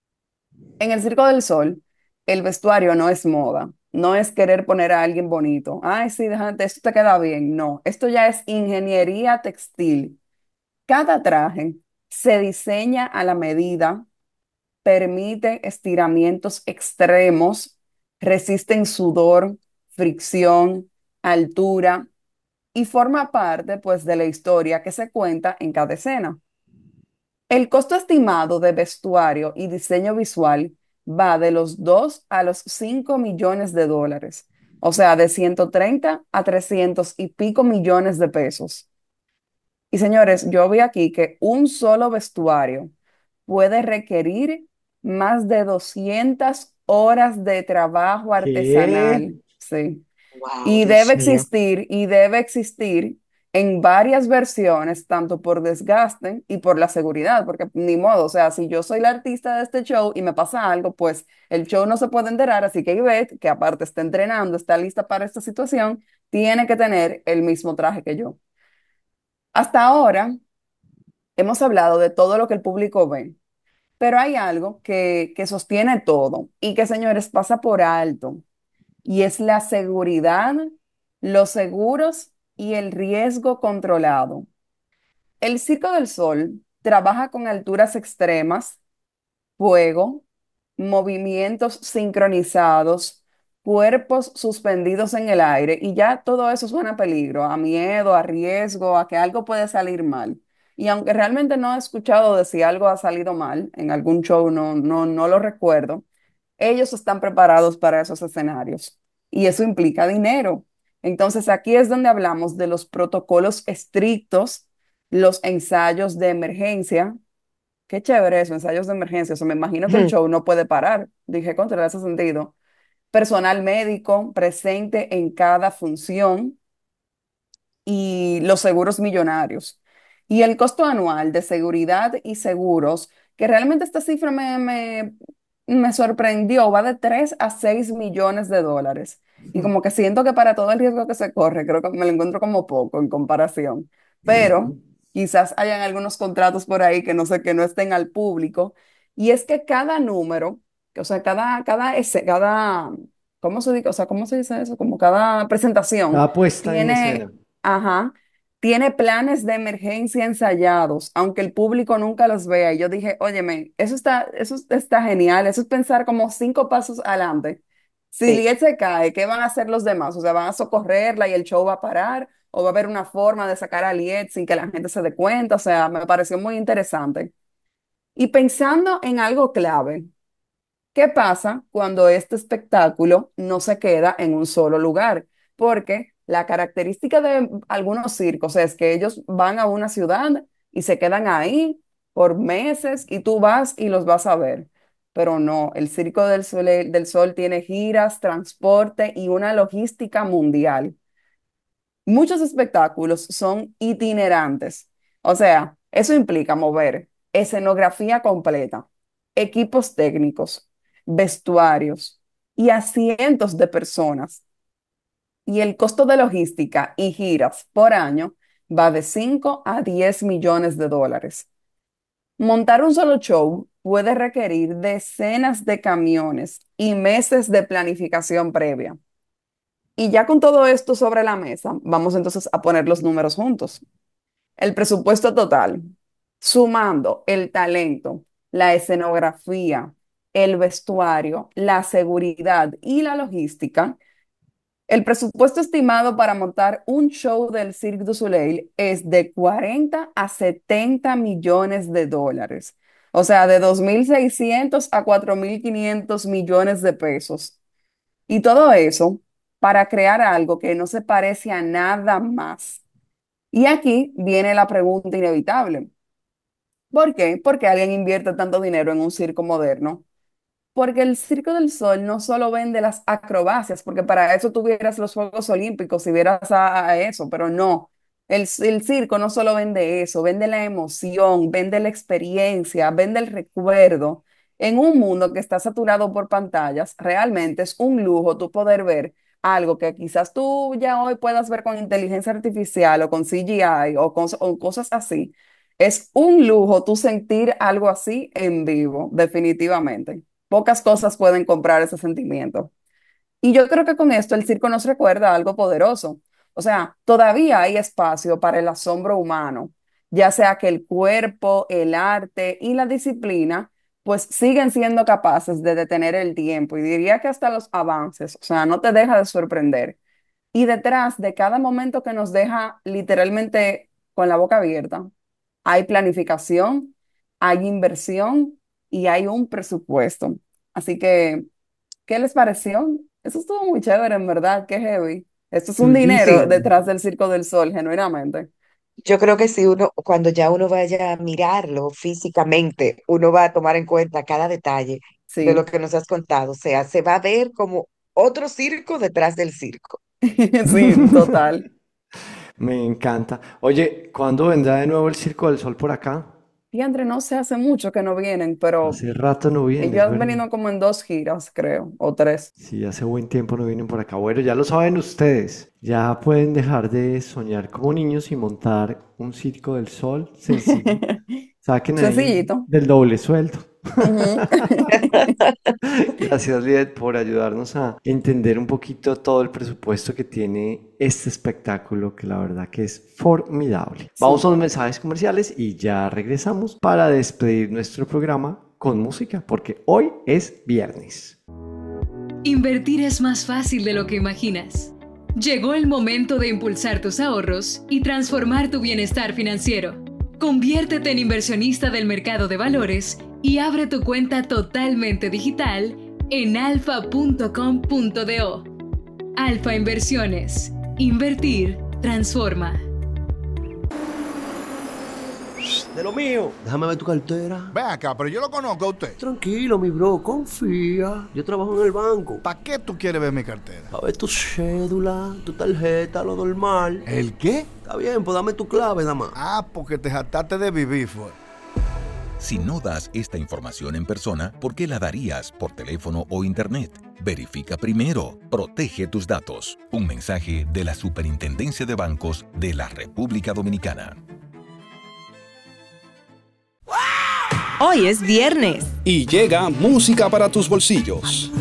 [SPEAKER 3] En el Circo del Sol, el vestuario no es moda, no es querer poner a alguien bonito. Ay, sí, déjate, esto te queda bien. No, esto ya es ingeniería textil. Cada traje se diseña a la medida, permite estiramientos extremos, resisten sudor, fricción, altura y forma parte, pues, de la historia que se cuenta en cada escena. El costo estimado de vestuario y diseño visual va de los dos a los cinco millones de dólares, o sea, de ciento treinta a trescientos y pico millones de pesos. Y señores, yo vi aquí que un solo vestuario puede requerir más de doscientas horas de trabajo
[SPEAKER 4] ¿qué?
[SPEAKER 3] artesanal. Sí.
[SPEAKER 2] Wow,
[SPEAKER 3] Y
[SPEAKER 2] Dios
[SPEAKER 3] debe
[SPEAKER 2] mío.
[SPEAKER 3] existir, y debe existir en varias versiones, tanto por desgaste y por la seguridad, porque ni modo, o sea, si yo soy la artista de este show y me pasa algo, pues el show no se puede enterar, así que Ivette, que aparte está entrenando, está lista para esta situación, tiene que tener el mismo traje que yo. Hasta ahora hemos hablado de todo lo que el público ve, pero hay algo que, que sostiene todo y que, señores, pasa por alto y es la seguridad, los seguros y el riesgo controlado. El Circo del Sol trabaja con alturas extremas, fuego, movimientos sincronizados, cuerpos suspendidos en el aire y ya todo eso suena a peligro, a miedo, a riesgo, a que algo puede salir mal. Y aunque realmente no he escuchado de si algo ha salido mal en algún show, no, no, no lo recuerdo, ellos están preparados para esos escenarios y eso implica dinero. Entonces aquí es donde hablamos de los protocolos estrictos, los ensayos de emergencia. Qué chévere eso, ensayos de emergencia. O sea, me imagino que el
[SPEAKER 2] Ujú.
[SPEAKER 3] show no puede parar. Dije, contra ese sentido. Personal médico presente en cada función y los seguros millonarios. Y el costo anual de seguridad y seguros, que realmente esta cifra me, me, me sorprendió, va de tres a seis millones de dólares. Y como que siento que para todo el riesgo que se corre, creo que me lo encuentro como poco en comparación. Pero quizás hayan algunos contratos por ahí que no sé, que no estén al público. Y es que cada número, o sea, cada, cada, ese, cada, ¿cómo se dice? O sea, ¿cómo se dice eso? Como cada presentación
[SPEAKER 4] La puesta en
[SPEAKER 3] tiene,
[SPEAKER 4] escena.
[SPEAKER 3] ajá, tiene planes de emergencia ensayados, aunque el público nunca los vea. Y yo dije, óyeme, eso está, eso está genial, eso es pensar como cinco pasos adelante. Si
[SPEAKER 2] Sí.
[SPEAKER 3] Liet se cae, ¿qué van a hacer los demás? O sea, ¿van a socorrerla y el show va a parar? ¿O va a haber una forma de sacar a Liet sin que la gente se dé cuenta? O sea, me pareció muy interesante. Y pensando en algo clave, ¿qué pasa cuando este espectáculo no se queda en un solo lugar? Porque la característica de algunos circos es que ellos van a una ciudad y se quedan ahí por meses y tú vas y los vas a ver. Pero no, el Circo del Sol, del Sol tiene giras, transporte y una logística mundial. Muchos espectáculos son itinerantes, o sea, eso implica mover escenografía completa, equipos técnicos, vestuarios y asientos de personas. Y el costo de logística y giras por año va de cinco a diez millones de dólares. Montar un solo show puede requerir decenas de camiones y meses de planificación previa. Y ya con todo esto sobre la mesa, vamos entonces a poner los números juntos. El presupuesto total, sumando el talento, la escenografía, el vestuario, la seguridad y la logística, El presupuesto estimado para montar un show del Cirque du Soleil es de cuarenta a setenta millones de dólares. O sea, de dos mil seiscientos a cuatro mil quinientos millones de pesos. Y todo eso para crear algo que no se parece a nada más. Y aquí viene la pregunta inevitable. ¿Por qué? Porque alguien invierte tanto dinero en un circo moderno. Porque el Circo del Sol no solo vende las acrobacias, porque para eso tuvieras los Juegos Olímpicos si vieras a, a eso, pero no. El, el circo no solo vende eso, vende la emoción, vende la experiencia, vende el recuerdo. En un mundo que está saturado por pantallas, realmente es un lujo tú poder ver algo que quizás tú ya hoy puedas ver con inteligencia artificial o con C G I o con o cosas así. Es un lujo tú sentir algo así en vivo, definitivamente. Pocas cosas pueden comprar ese sentimiento. Y yo creo que con esto el circo nos recuerda algo poderoso. O sea, todavía hay espacio para el asombro humano, ya sea que el cuerpo, el arte y la disciplina, pues siguen siendo capaces de detener el tiempo y diría que hasta los avances, o sea, no te deja de sorprender. Y detrás de cada momento que nos deja literalmente con la boca abierta, hay planificación, hay inversión y hay un presupuesto. Así que, ¿qué les pareció? Eso estuvo muy chévere, en verdad, qué heavy. Esto es un dinero
[SPEAKER 2] Sí,
[SPEAKER 3] detrás del Circo del Sol, genuinamente.
[SPEAKER 2] yo creo que si uno, cuando ya uno vaya a mirarlo físicamente, uno va a tomar en cuenta cada detalle de lo
[SPEAKER 3] Sí,
[SPEAKER 2] que nos has contado. O sea, se va a ver como otro circo detrás del circo.
[SPEAKER 3] sí, total.
[SPEAKER 4] Me encanta. Oye, ¿cuándo vendrá de nuevo el Circo del Sol por acá?
[SPEAKER 3] Y André, no sé, hace mucho que no vienen, pero
[SPEAKER 4] Hace rato no viene,
[SPEAKER 3] ellos
[SPEAKER 4] es
[SPEAKER 3] han
[SPEAKER 4] verdad.
[SPEAKER 3] venido como en dos giras, creo, o tres.
[SPEAKER 4] Sí, hace buen tiempo no vienen por acá. Bueno, ya lo saben ustedes. Ya pueden dejar de soñar como niños y montar un Circo del Sol sencillo. Saquen ahí
[SPEAKER 3] Sencillito.
[SPEAKER 4] del doble sueldo.
[SPEAKER 3] Ujú.
[SPEAKER 4] Gracias, Liet, por ayudarnos a entender un poquito todo el presupuesto que tiene este espectáculo, que la verdad que es formidable. Vamos
[SPEAKER 3] Sí.
[SPEAKER 4] a los mensajes comerciales y ya regresamos para despedir nuestro programa con música, porque hoy es viernes.
[SPEAKER 12] Invertir es más fácil de lo que imaginas. Llegó el momento de impulsar tus ahorros y transformar tu bienestar financiero. Conviértete en inversionista del mercado de valores y abre tu cuenta totalmente digital en alfa punto com punto do. Alfa Inversiones. Invertir transforma.
[SPEAKER 13] De lo mío. Déjame ver tu cartera.
[SPEAKER 14] Ven acá, pero yo lo conozco a usted.
[SPEAKER 13] Tranquilo, mi bro, confía. Yo trabajo en el banco.
[SPEAKER 14] ¿Para qué tú quieres ver mi cartera?
[SPEAKER 13] A ver tu cédula, tu tarjeta, lo normal.
[SPEAKER 14] ¿El qué?
[SPEAKER 13] Está bien, pues dame tu clave nada más.
[SPEAKER 14] Ah, porque te jactaste de vivir, fue.
[SPEAKER 8] Si no das esta información en persona, ¿por qué la darías por teléfono o internet? Verifica primero. Protege tus datos. Un mensaje de la Superintendencia de Bancos de la República Dominicana.
[SPEAKER 15] Hoy es viernes.
[SPEAKER 1] Y llega música para tus bolsillos.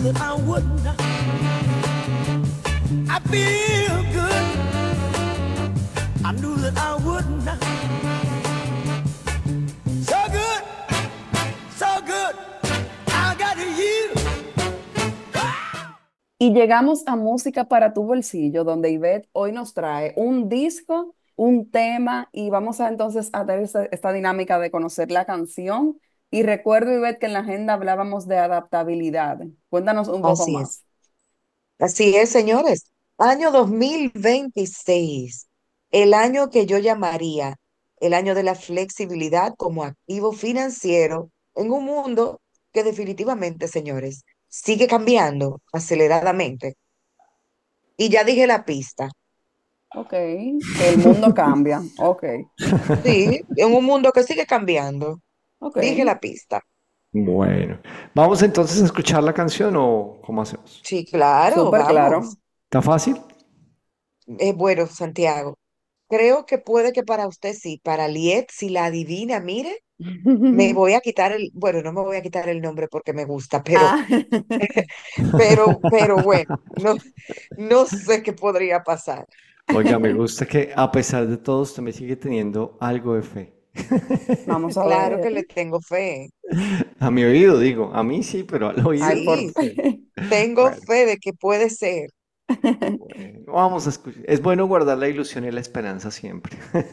[SPEAKER 3] Y llegamos a Música para tu bolsillo, donde Ivette hoy nos trae un disco, un tema, y vamos a entonces a tener esta, esta dinámica de conocer la canción. Y recuerdo, Ivette, que en la agenda hablábamos de adaptabilidad. Cuéntanos un poco
[SPEAKER 2] Así es.
[SPEAKER 3] más.
[SPEAKER 2] Así es, señores. Año dos mil veintiséis, el año que yo llamaría el año de la flexibilidad como activo financiero en un mundo que definitivamente, señores, sigue cambiando aceleradamente. Y ya dije la pista.
[SPEAKER 3] Ok, el mundo cambia. Ok,
[SPEAKER 2] Sí, en un mundo que sigue cambiando.
[SPEAKER 3] ok.
[SPEAKER 2] Dije la pista.
[SPEAKER 4] Bueno, ¿vamos entonces a escuchar la canción o cómo hacemos?
[SPEAKER 2] Sí, claro,
[SPEAKER 3] Súper claro.
[SPEAKER 2] vamos.
[SPEAKER 4] ¿Está fácil?
[SPEAKER 2] Eh, bueno, Santiago, creo que puede que para usted sí, para Liet, si la adivina, mire, me voy a quitar el, bueno, no me voy a quitar el nombre porque me gusta, pero,
[SPEAKER 3] Ah,
[SPEAKER 2] pero, pero bueno, no, no sé qué podría pasar.
[SPEAKER 4] Oiga, me gusta que a pesar de todo usted me sigue teniendo algo de fe.
[SPEAKER 3] vamos a
[SPEAKER 2] Claro
[SPEAKER 3] ver.
[SPEAKER 2] que le tengo fe.
[SPEAKER 4] A mi oído, digo. A mí sí, pero al oído.
[SPEAKER 3] Ay, por
[SPEAKER 2] Sí,
[SPEAKER 3] fe.
[SPEAKER 2] tengo
[SPEAKER 4] Bueno,
[SPEAKER 2] fe de que puede ser.
[SPEAKER 4] Bueno, vamos a escuchar. Es bueno guardar la ilusión y la esperanza siempre.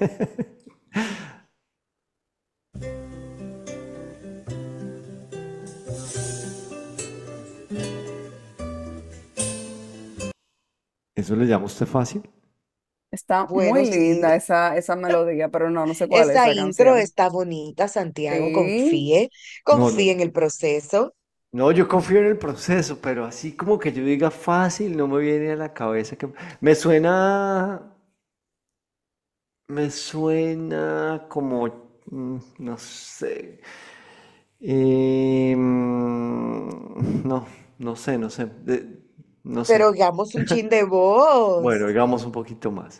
[SPEAKER 4] ¿Eso le llama usted fácil?
[SPEAKER 3] Está
[SPEAKER 2] Bueno,
[SPEAKER 3] muy
[SPEAKER 2] sí,
[SPEAKER 3] linda esa, esa melodía, pero no, no sé cuál es
[SPEAKER 2] esa
[SPEAKER 3] la
[SPEAKER 2] intro
[SPEAKER 3] canción.
[SPEAKER 2] está bonita, Santiago,
[SPEAKER 3] Sí.
[SPEAKER 2] confíe,
[SPEAKER 4] No,
[SPEAKER 2] confíe
[SPEAKER 4] no.
[SPEAKER 2] en el proceso.
[SPEAKER 4] No, yo confío en el proceso, pero así como que yo diga fácil, no me viene a la cabeza que me suena, me suena como, mm, no sé, eh, mm, no, no sé, no sé, de- no
[SPEAKER 2] Pero
[SPEAKER 4] sé.
[SPEAKER 2] hagamos un chin de
[SPEAKER 4] Bueno,
[SPEAKER 2] voz.
[SPEAKER 4] digamos un poquito más.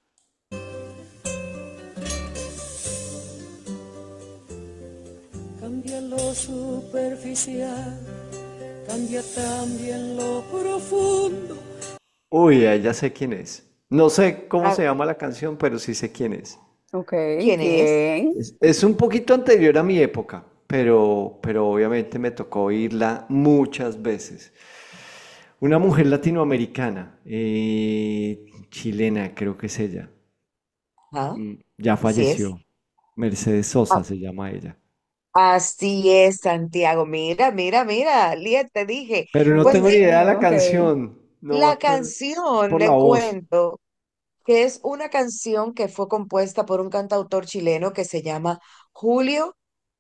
[SPEAKER 16] Cambia lo superficial, cambia también lo profundo.
[SPEAKER 4] Uy, ya ya sé quién es. No sé cómo
[SPEAKER 2] Ah,
[SPEAKER 4] se llama la canción, pero sí sé quién es.
[SPEAKER 3] Ok,
[SPEAKER 2] ¿quién es?
[SPEAKER 3] ¿quién?
[SPEAKER 4] Es, es un poquito anterior a mi época, pero, pero obviamente me tocó oírla muchas veces. Una mujer latinoamericana, eh, chilena, creo que es ella.
[SPEAKER 2] Ah,
[SPEAKER 4] Mm, Ya
[SPEAKER 2] así es.
[SPEAKER 4] falleció. Mercedes
[SPEAKER 2] Ah,
[SPEAKER 4] Sosa se llama ella.
[SPEAKER 2] así es, Santiago. Mira, mira, mira, Liet, te dije.
[SPEAKER 4] Pero no
[SPEAKER 2] Pues
[SPEAKER 4] tengo ni
[SPEAKER 2] mira,
[SPEAKER 4] idea de
[SPEAKER 3] Sí,
[SPEAKER 4] la
[SPEAKER 3] ok.
[SPEAKER 4] canción. No me
[SPEAKER 2] la
[SPEAKER 4] acuerdo.
[SPEAKER 2] canción,
[SPEAKER 4] Por la
[SPEAKER 2] le
[SPEAKER 4] voz.
[SPEAKER 2] cuento, que es una canción que fue compuesta por un cantautor chileno que se llama Julio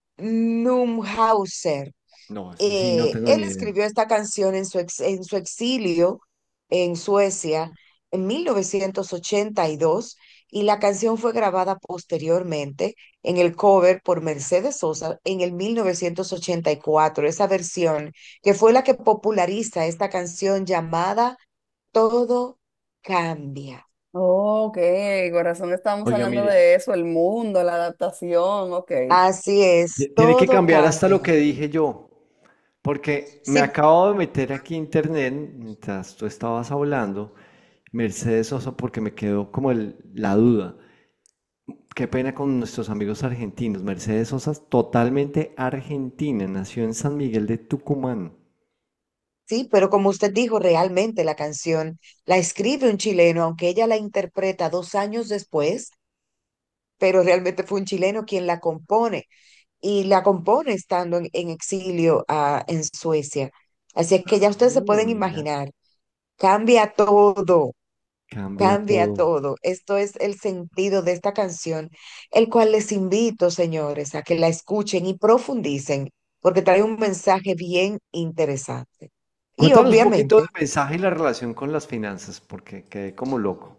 [SPEAKER 2] Numhauser.
[SPEAKER 4] No, ese sí, no
[SPEAKER 2] Eh,
[SPEAKER 4] tengo
[SPEAKER 2] él
[SPEAKER 4] ni idea.
[SPEAKER 2] escribió esta canción en su, ex- en su exilio en Suecia en mil novecientos ochenta y dos y la canción fue grabada posteriormente en el cover por Mercedes Sosa en el mil novecientos ochenta y cuatro, esa versión que fue la que populariza esta canción llamada Todo Cambia.
[SPEAKER 3] Ok, corazón, estamos
[SPEAKER 4] Oiga,
[SPEAKER 3] hablando
[SPEAKER 4] mire,
[SPEAKER 3] de eso, el mundo, la adaptación, ok.
[SPEAKER 2] Así es,
[SPEAKER 4] ti- tiene que
[SPEAKER 2] todo
[SPEAKER 4] cambiar hasta lo
[SPEAKER 2] cambia.
[SPEAKER 4] que dije yo. Porque me
[SPEAKER 2] Sí,
[SPEAKER 4] acabo de meter aquí a internet mientras tú estabas hablando, Mercedes Sosa, porque me quedó como el- la duda. Qué pena con nuestros amigos argentinos. Mercedes Sosa es totalmente argentina, nació en San Miguel de Tucumán.
[SPEAKER 2] sí, pero como usted dijo, realmente la canción la escribe un chileno, aunque ella la interpreta dos años después, pero realmente fue un chileno quien la compone y la compone estando en, en exilio ah, en Suecia. Así es que ya ustedes se
[SPEAKER 4] Ah,
[SPEAKER 2] pueden
[SPEAKER 4] mira,
[SPEAKER 2] imaginar, cambia todo,
[SPEAKER 4] cambia
[SPEAKER 2] cambia
[SPEAKER 4] todo.
[SPEAKER 2] todo. Esto es el sentido de esta canción, el cual les invito, señores, a que la escuchen y profundicen, porque trae un mensaje bien interesante. Y
[SPEAKER 4] Cuéntanos un poquito del
[SPEAKER 2] obviamente,
[SPEAKER 4] mensaje y la relación con las finanzas, porque quedé como loco.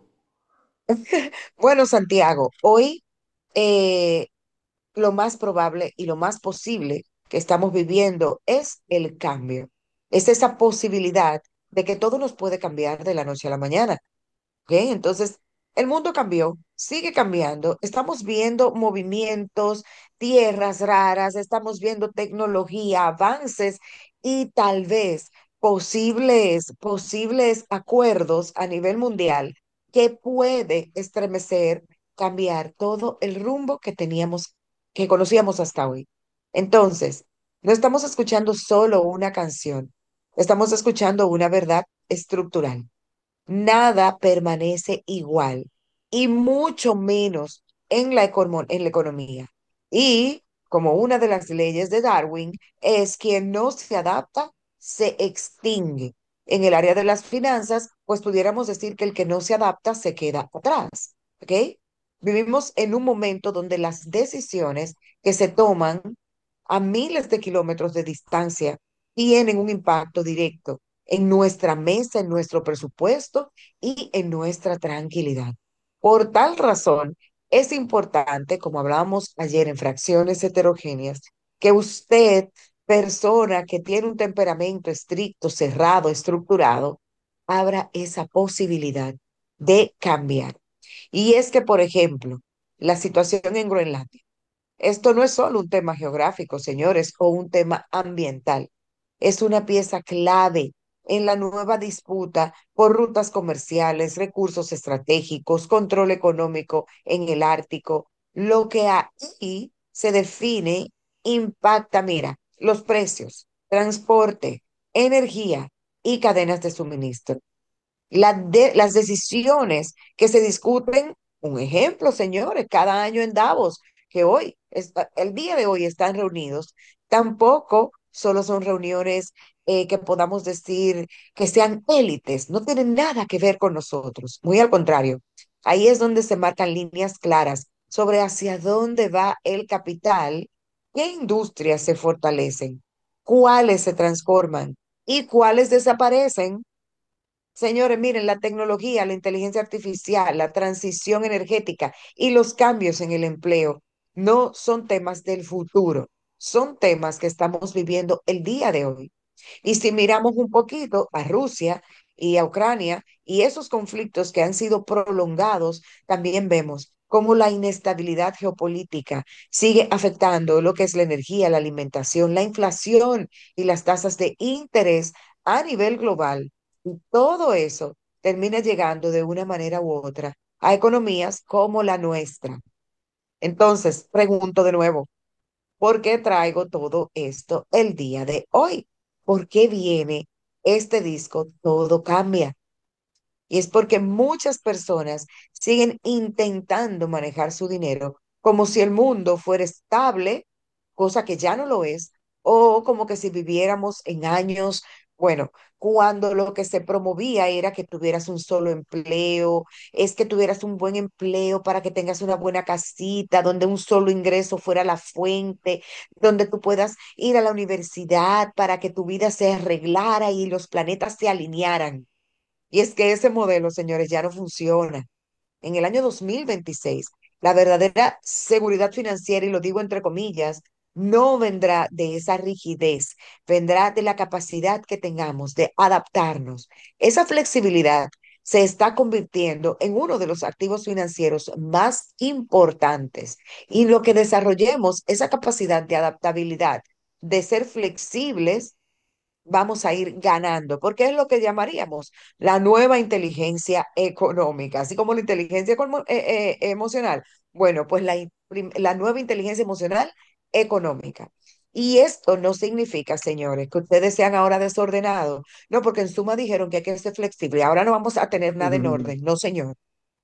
[SPEAKER 2] bueno, Santiago, hoy eh, lo más probable y lo más posible que estamos viviendo es el cambio. Es esa posibilidad de que todo nos puede cambiar de la noche a la mañana. ¿Ok? Entonces, el mundo cambió, sigue cambiando. Estamos viendo movimientos, tierras raras, estamos viendo tecnología, avances y tal vez posibles, posibles acuerdos a nivel mundial que puede estremecer, cambiar todo el rumbo que teníamos, que conocíamos hasta hoy. Entonces, no estamos escuchando solo una canción, estamos escuchando una verdad estructural. Nada permanece igual y mucho menos en la, econo- en la economía. Y como una de las leyes de Darwin es quien no se adapta, se extingue. En el área de las finanzas, pues pudiéramos decir que el que no se adapta se queda atrás. ¿Ok? Vivimos en un momento donde las decisiones que se toman a miles de kilómetros de distancia tienen un impacto directo en nuestra mesa, en nuestro presupuesto y en nuestra tranquilidad. Por tal razón, es importante, como hablábamos ayer en fracciones heterogéneas, que usted, persona que tiene un temperamento estricto, cerrado, estructurado, abra esa posibilidad de cambiar. Y es que, por ejemplo, la situación en Groenlandia, esto no es solo un tema geográfico, señores, o un tema ambiental. Es una pieza clave en la nueva disputa por rutas comerciales, recursos estratégicos, control económico en el Ártico. Lo que ahí se define impacta, mira, los precios, transporte, energía y cadenas de suministro. La de- las decisiones que se discuten, un ejemplo, señores, cada año en Davos, que hoy, está- el día de hoy están reunidos, tampoco solo son reuniones eh, que podamos decir que sean élites, no tienen nada que ver con nosotros, muy al contrario. Ahí es donde se marcan líneas claras sobre hacia dónde va el capital, qué industrias se fortalecen, cuáles se transforman y cuáles desaparecen. Señores, miren, la tecnología, la inteligencia artificial, la transición energética y los cambios en el empleo no son temas del futuro, son temas que estamos viviendo el día de hoy. Y si miramos un poquito a Rusia y a Ucrania y esos conflictos que han sido prolongados, también vemos cómo la inestabilidad geopolítica sigue afectando lo que es la energía, la alimentación, la inflación y las tasas de interés a nivel global. Y todo eso termina llegando de una manera u otra a economías como la nuestra. Entonces, pregunto de nuevo, ¿por qué traigo todo esto el día de hoy? ¿Por qué viene este disco Todo Cambia? Y es porque muchas personas siguen intentando manejar su dinero como si el mundo fuera estable, cosa que ya no lo es, o como que si viviéramos en años, bueno, cuando lo que se promovía era que tuvieras un solo empleo, es que tuvieras un buen empleo para que tengas una buena casita, donde un solo ingreso fuera la fuente, donde tú puedas ir a la universidad para que tu vida se arreglara y los planetas se alinearan. Y es que ese modelo, señores, ya no funciona. En el año dos mil veintiséis, la verdadera seguridad financiera, y lo digo entre comillas, no vendrá de esa rigidez, vendrá de la capacidad que tengamos de adaptarnos. Esa flexibilidad se está convirtiendo en uno de los activos financieros más importantes. Y lo que desarrollemos, esa capacidad de adaptabilidad, de ser flexibles, vamos a ir ganando, porque es lo que llamaríamos la nueva inteligencia económica, así como la inteligencia econo- eh, eh, emocional. Bueno, pues la, in- prim- la nueva inteligencia emocional económica. Y esto no significa, señores, que ustedes sean ahora desordenados. No, porque en suma dijeron que hay que ser flexible. Ahora no vamos a tener nada en orden. No, señor.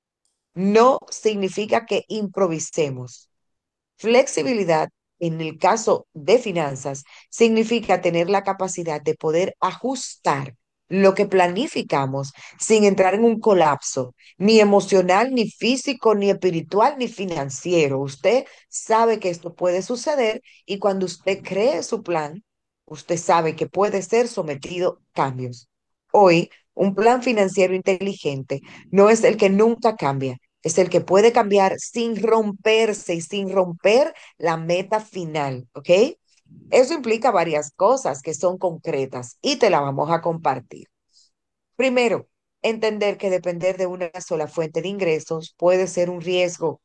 [SPEAKER 2] No significa que improvisemos. Flexibilidad, en el caso de finanzas, significa tener la capacidad de poder ajustar lo que planificamos sin entrar en un colapso, ni emocional, ni físico, ni espiritual, ni financiero. Usted sabe que esto puede suceder y cuando usted cree su plan, usted sabe que puede ser sometido a cambios. Hoy, un plan financiero inteligente no es el que nunca cambia, es el que puede cambiar sin romperse y sin romper la meta final, ¿ok? Eso implica varias cosas que son concretas y te las vamos a compartir. Primero, entender que depender de una sola fuente de ingresos puede ser un riesgo.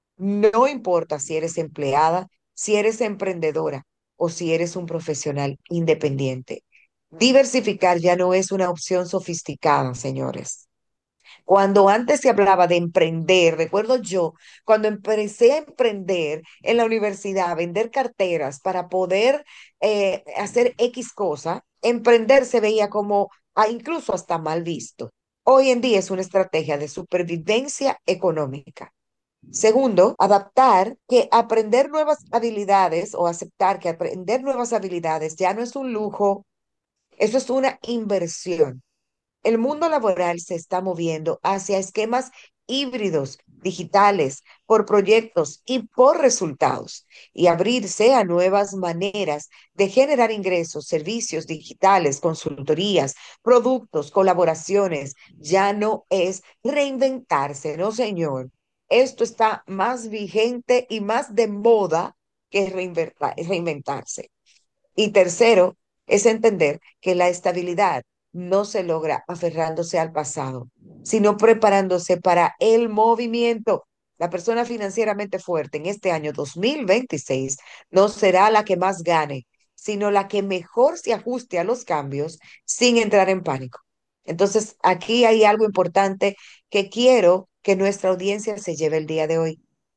[SPEAKER 2] No importa si eres empleada, si eres emprendedora o si eres un profesional independiente. Diversificar ya no es una opción sofisticada, señores. Cuando antes se hablaba de emprender, recuerdo yo, cuando empecé a emprender en la universidad, a vender carteras para poder eh, hacer X cosa, emprender se veía como ah, incluso hasta mal visto. Hoy en día es una estrategia de supervivencia económica. Segundo, adaptar que aprender nuevas habilidades o aceptar que aprender nuevas habilidades ya no es un lujo, eso es una inversión. El mundo laboral se está moviendo hacia esquemas híbridos, digitales, por proyectos y por resultados, y abrirse a nuevas maneras de generar ingresos, servicios digitales, consultorías, productos, colaboraciones. Ya no es reinventarse, no, señor. Esto está más vigente y más de moda que reinverta- reinventarse. Y tercero, es entender que la estabilidad no se logra aferrándose al pasado, sino preparándose para el movimiento. La persona financieramente fuerte en este año dos mil veintiséis no será la que más gane, sino la que mejor se ajuste a los cambios sin entrar en pánico. Entonces, aquí hay algo importante que quiero que nuestra audiencia se lleve el día de hoy.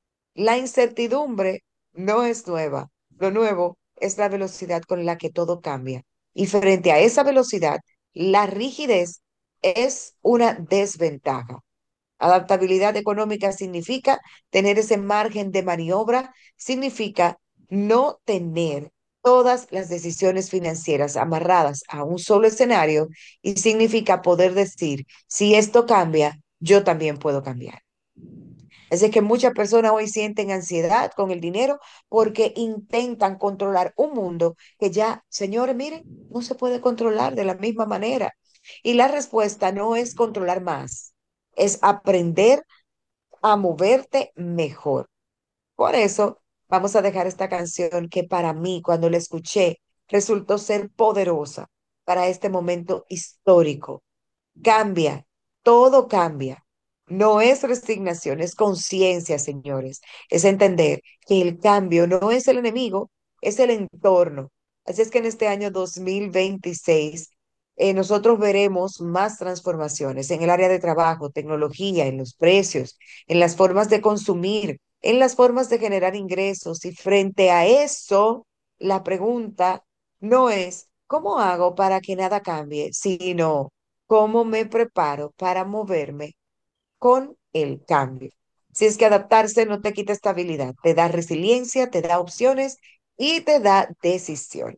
[SPEAKER 2] La incertidumbre no es nueva. Lo nuevo es la velocidad con la que todo cambia. Y frente a esa velocidad, la rigidez es una desventaja. Adaptabilidad económica significa tener ese margen de maniobra, significa no tener todas las decisiones financieras amarradas a un solo escenario y significa poder decir, si esto cambia, yo también puedo cambiar. Así que muchas personas hoy sienten ansiedad con el dinero porque intentan controlar un mundo que ya, señores, miren, no se puede controlar de la misma manera. Y la respuesta no es controlar más, es aprender a moverte mejor. Por eso vamos a dejar esta canción que para mí, cuando la escuché, resultó ser poderosa para este momento histórico. Cambia, todo cambia. No es resignación, es conciencia, señores. Es entender que el cambio no es el enemigo, es el entorno. Así es que en este año dos mil veintiséis eh, nosotros veremos más transformaciones en el área de trabajo, tecnología, en los precios, en las formas de consumir, en las formas de generar ingresos. Y frente a eso, la pregunta no es, ¿cómo hago para que nada cambie? Sino, ¿cómo me preparo para moverme con el cambio? Si es que adaptarse no te quita estabilidad, te da resiliencia, te da opciones y te da decisión.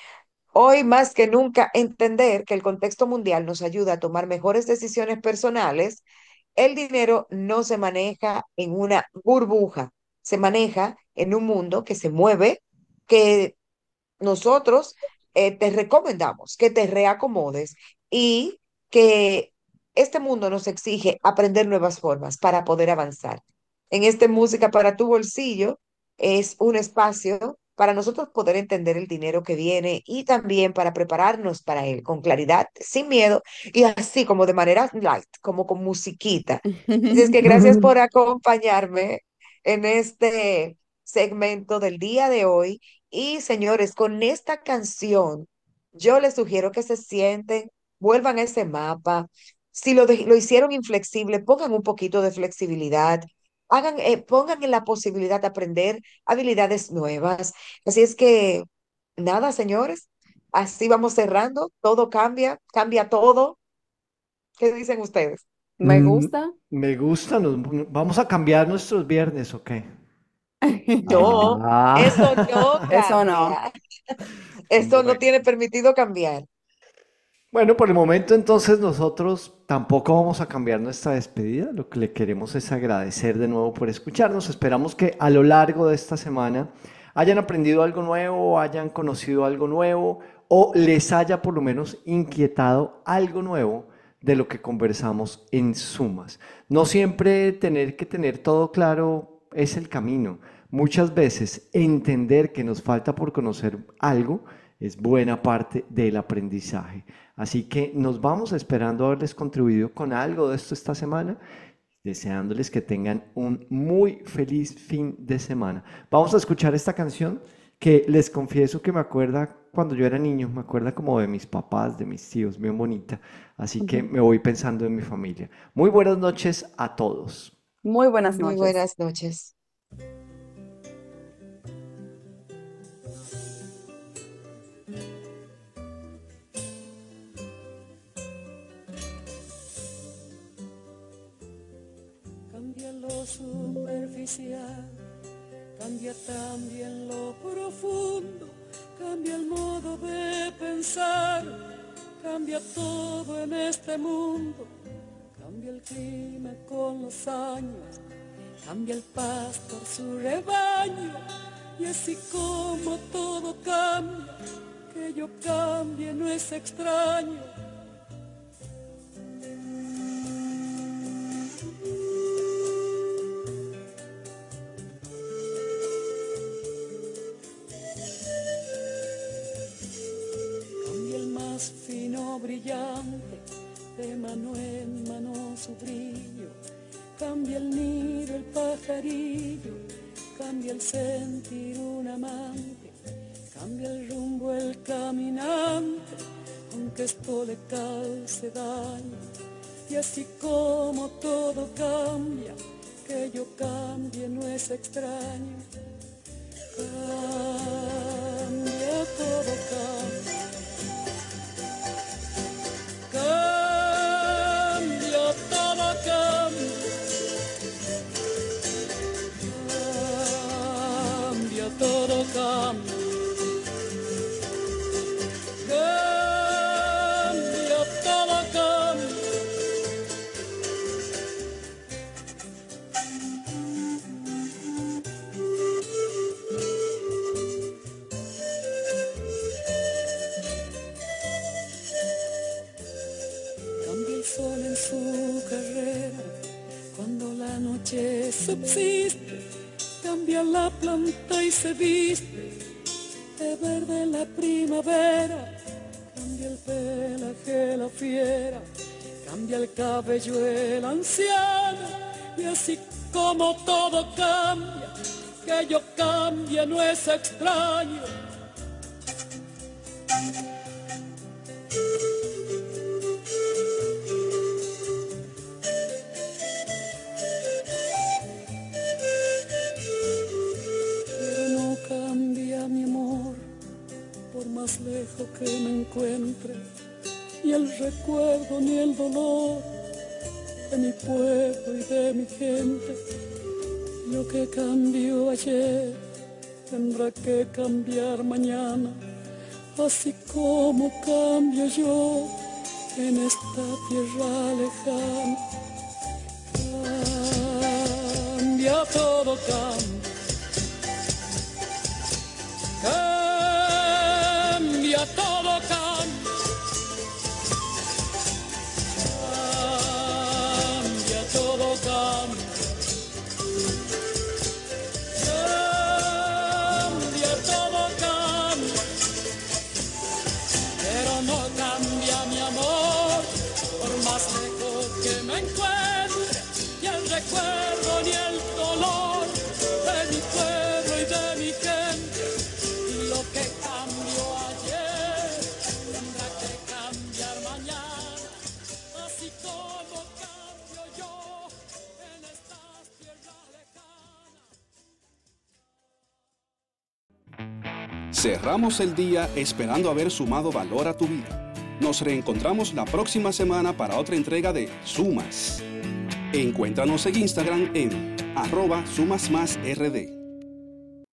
[SPEAKER 2] Hoy más que nunca entender que el contexto mundial nos ayuda a tomar mejores decisiones personales. El dinero no se maneja en una burbuja, se maneja en un mundo que se mueve, que nosotros eh, te recomendamos que te reacomodes y que este mundo nos exige aprender nuevas formas para poder avanzar. En este Música para tu bolsillo es un espacio para nosotros poder entender el dinero que viene y también para prepararnos para él con claridad, sin miedo y así como de manera light, como con musiquita. Así es que gracias por acompañarme en este segmento del día de hoy. Y señores, con esta canción, yo les sugiero que se sienten, vuelvan a ese mapa. Si lo, de- lo hicieron inflexible, pongan un poquito de flexibilidad. Hagan, eh, pongan en la posibilidad de aprender habilidades nuevas. Así es que, nada, señores, así vamos cerrando. Todo cambia, cambia todo. ¿Qué dicen ustedes?
[SPEAKER 3] Me
[SPEAKER 4] Mm,
[SPEAKER 3] gusta.
[SPEAKER 4] me gusta, nos, vamos a cambiar nuestros viernes, ¿o qué?
[SPEAKER 2] No,
[SPEAKER 4] Ah.
[SPEAKER 2] eso no
[SPEAKER 3] Eso no.
[SPEAKER 2] cambia. Eso no
[SPEAKER 4] Bueno.
[SPEAKER 2] tiene permitido cambiar.
[SPEAKER 4] Bueno, por el momento entonces nosotros tampoco vamos a cambiar nuestra despedida. Lo que le queremos es agradecer de nuevo por escucharnos. Esperamos que a lo largo de esta semana hayan aprendido algo nuevo, hayan conocido algo nuevo o les haya por lo menos inquietado algo nuevo de lo que conversamos en Sumas. No siempre tener que tener todo claro es el camino. Muchas veces entender que nos falta por conocer algo es buena parte del aprendizaje. Así que nos vamos esperando haberles contribuido con algo de esto esta semana, deseándoles que tengan un muy feliz fin de semana. Vamos a escuchar esta canción que les confieso que me acuerda cuando yo era niño, me acuerda como de mis papás, de mis tíos, bien bonita. Así que me voy pensando en mi familia. Muy buenas noches a todos.
[SPEAKER 3] Muy buenas
[SPEAKER 2] Muy
[SPEAKER 3] noches.
[SPEAKER 2] buenas noches.
[SPEAKER 16] Cambia lo superficial, cambia también lo profundo, cambia el modo de pensar, cambia todo en este mundo, cambia el clima con los años, cambia el pastor su rebaño, y así como todo cambia, que yo cambie no es extraño. Brillante, de mano en mano su brillo, cambia el nido, el pajarillo, cambia el sentir un amante, cambia el rumbo, el caminante, aunque esto le cause daño, y así como todo cambia, que yo cambie no es extraño, cambia, todo cambia. Cambia cambia. Cambia, todo cambia. Cambia el sol en su carrera cuando la noche subsiste. Cambia la planta y se viste de verde la primavera. Cambia el pelaje la fiera, cambia el cabello el anciano. Y así como todo cambia, que yo cambie no es extraño. Más lejos que me encuentre, ni el recuerdo ni el dolor de mi pueblo y de mi gente. Lo que cambió ayer tendrá que cambiar mañana, así como cambio yo en esta tierra lejana. Cambia, todo cambia. Cambia, todo cambia. Cambia, todo cambia. Cambia, todo cambia. Pero no cambia mi amor, por más lejos que me encuentre, ni el recuerdo ni el dolor de mi pueblo y de mi gente. Y lo que cambió ayer tendrá que cambiar mañana, así como cambio yo en estas tierras lejanas.
[SPEAKER 1] Cerramos el día esperando haber sumado valor a tu vida. Nos reencontramos la próxima semana para otra entrega de Sumas. Encuéntranos en Instagram en arroba sumasmásrd.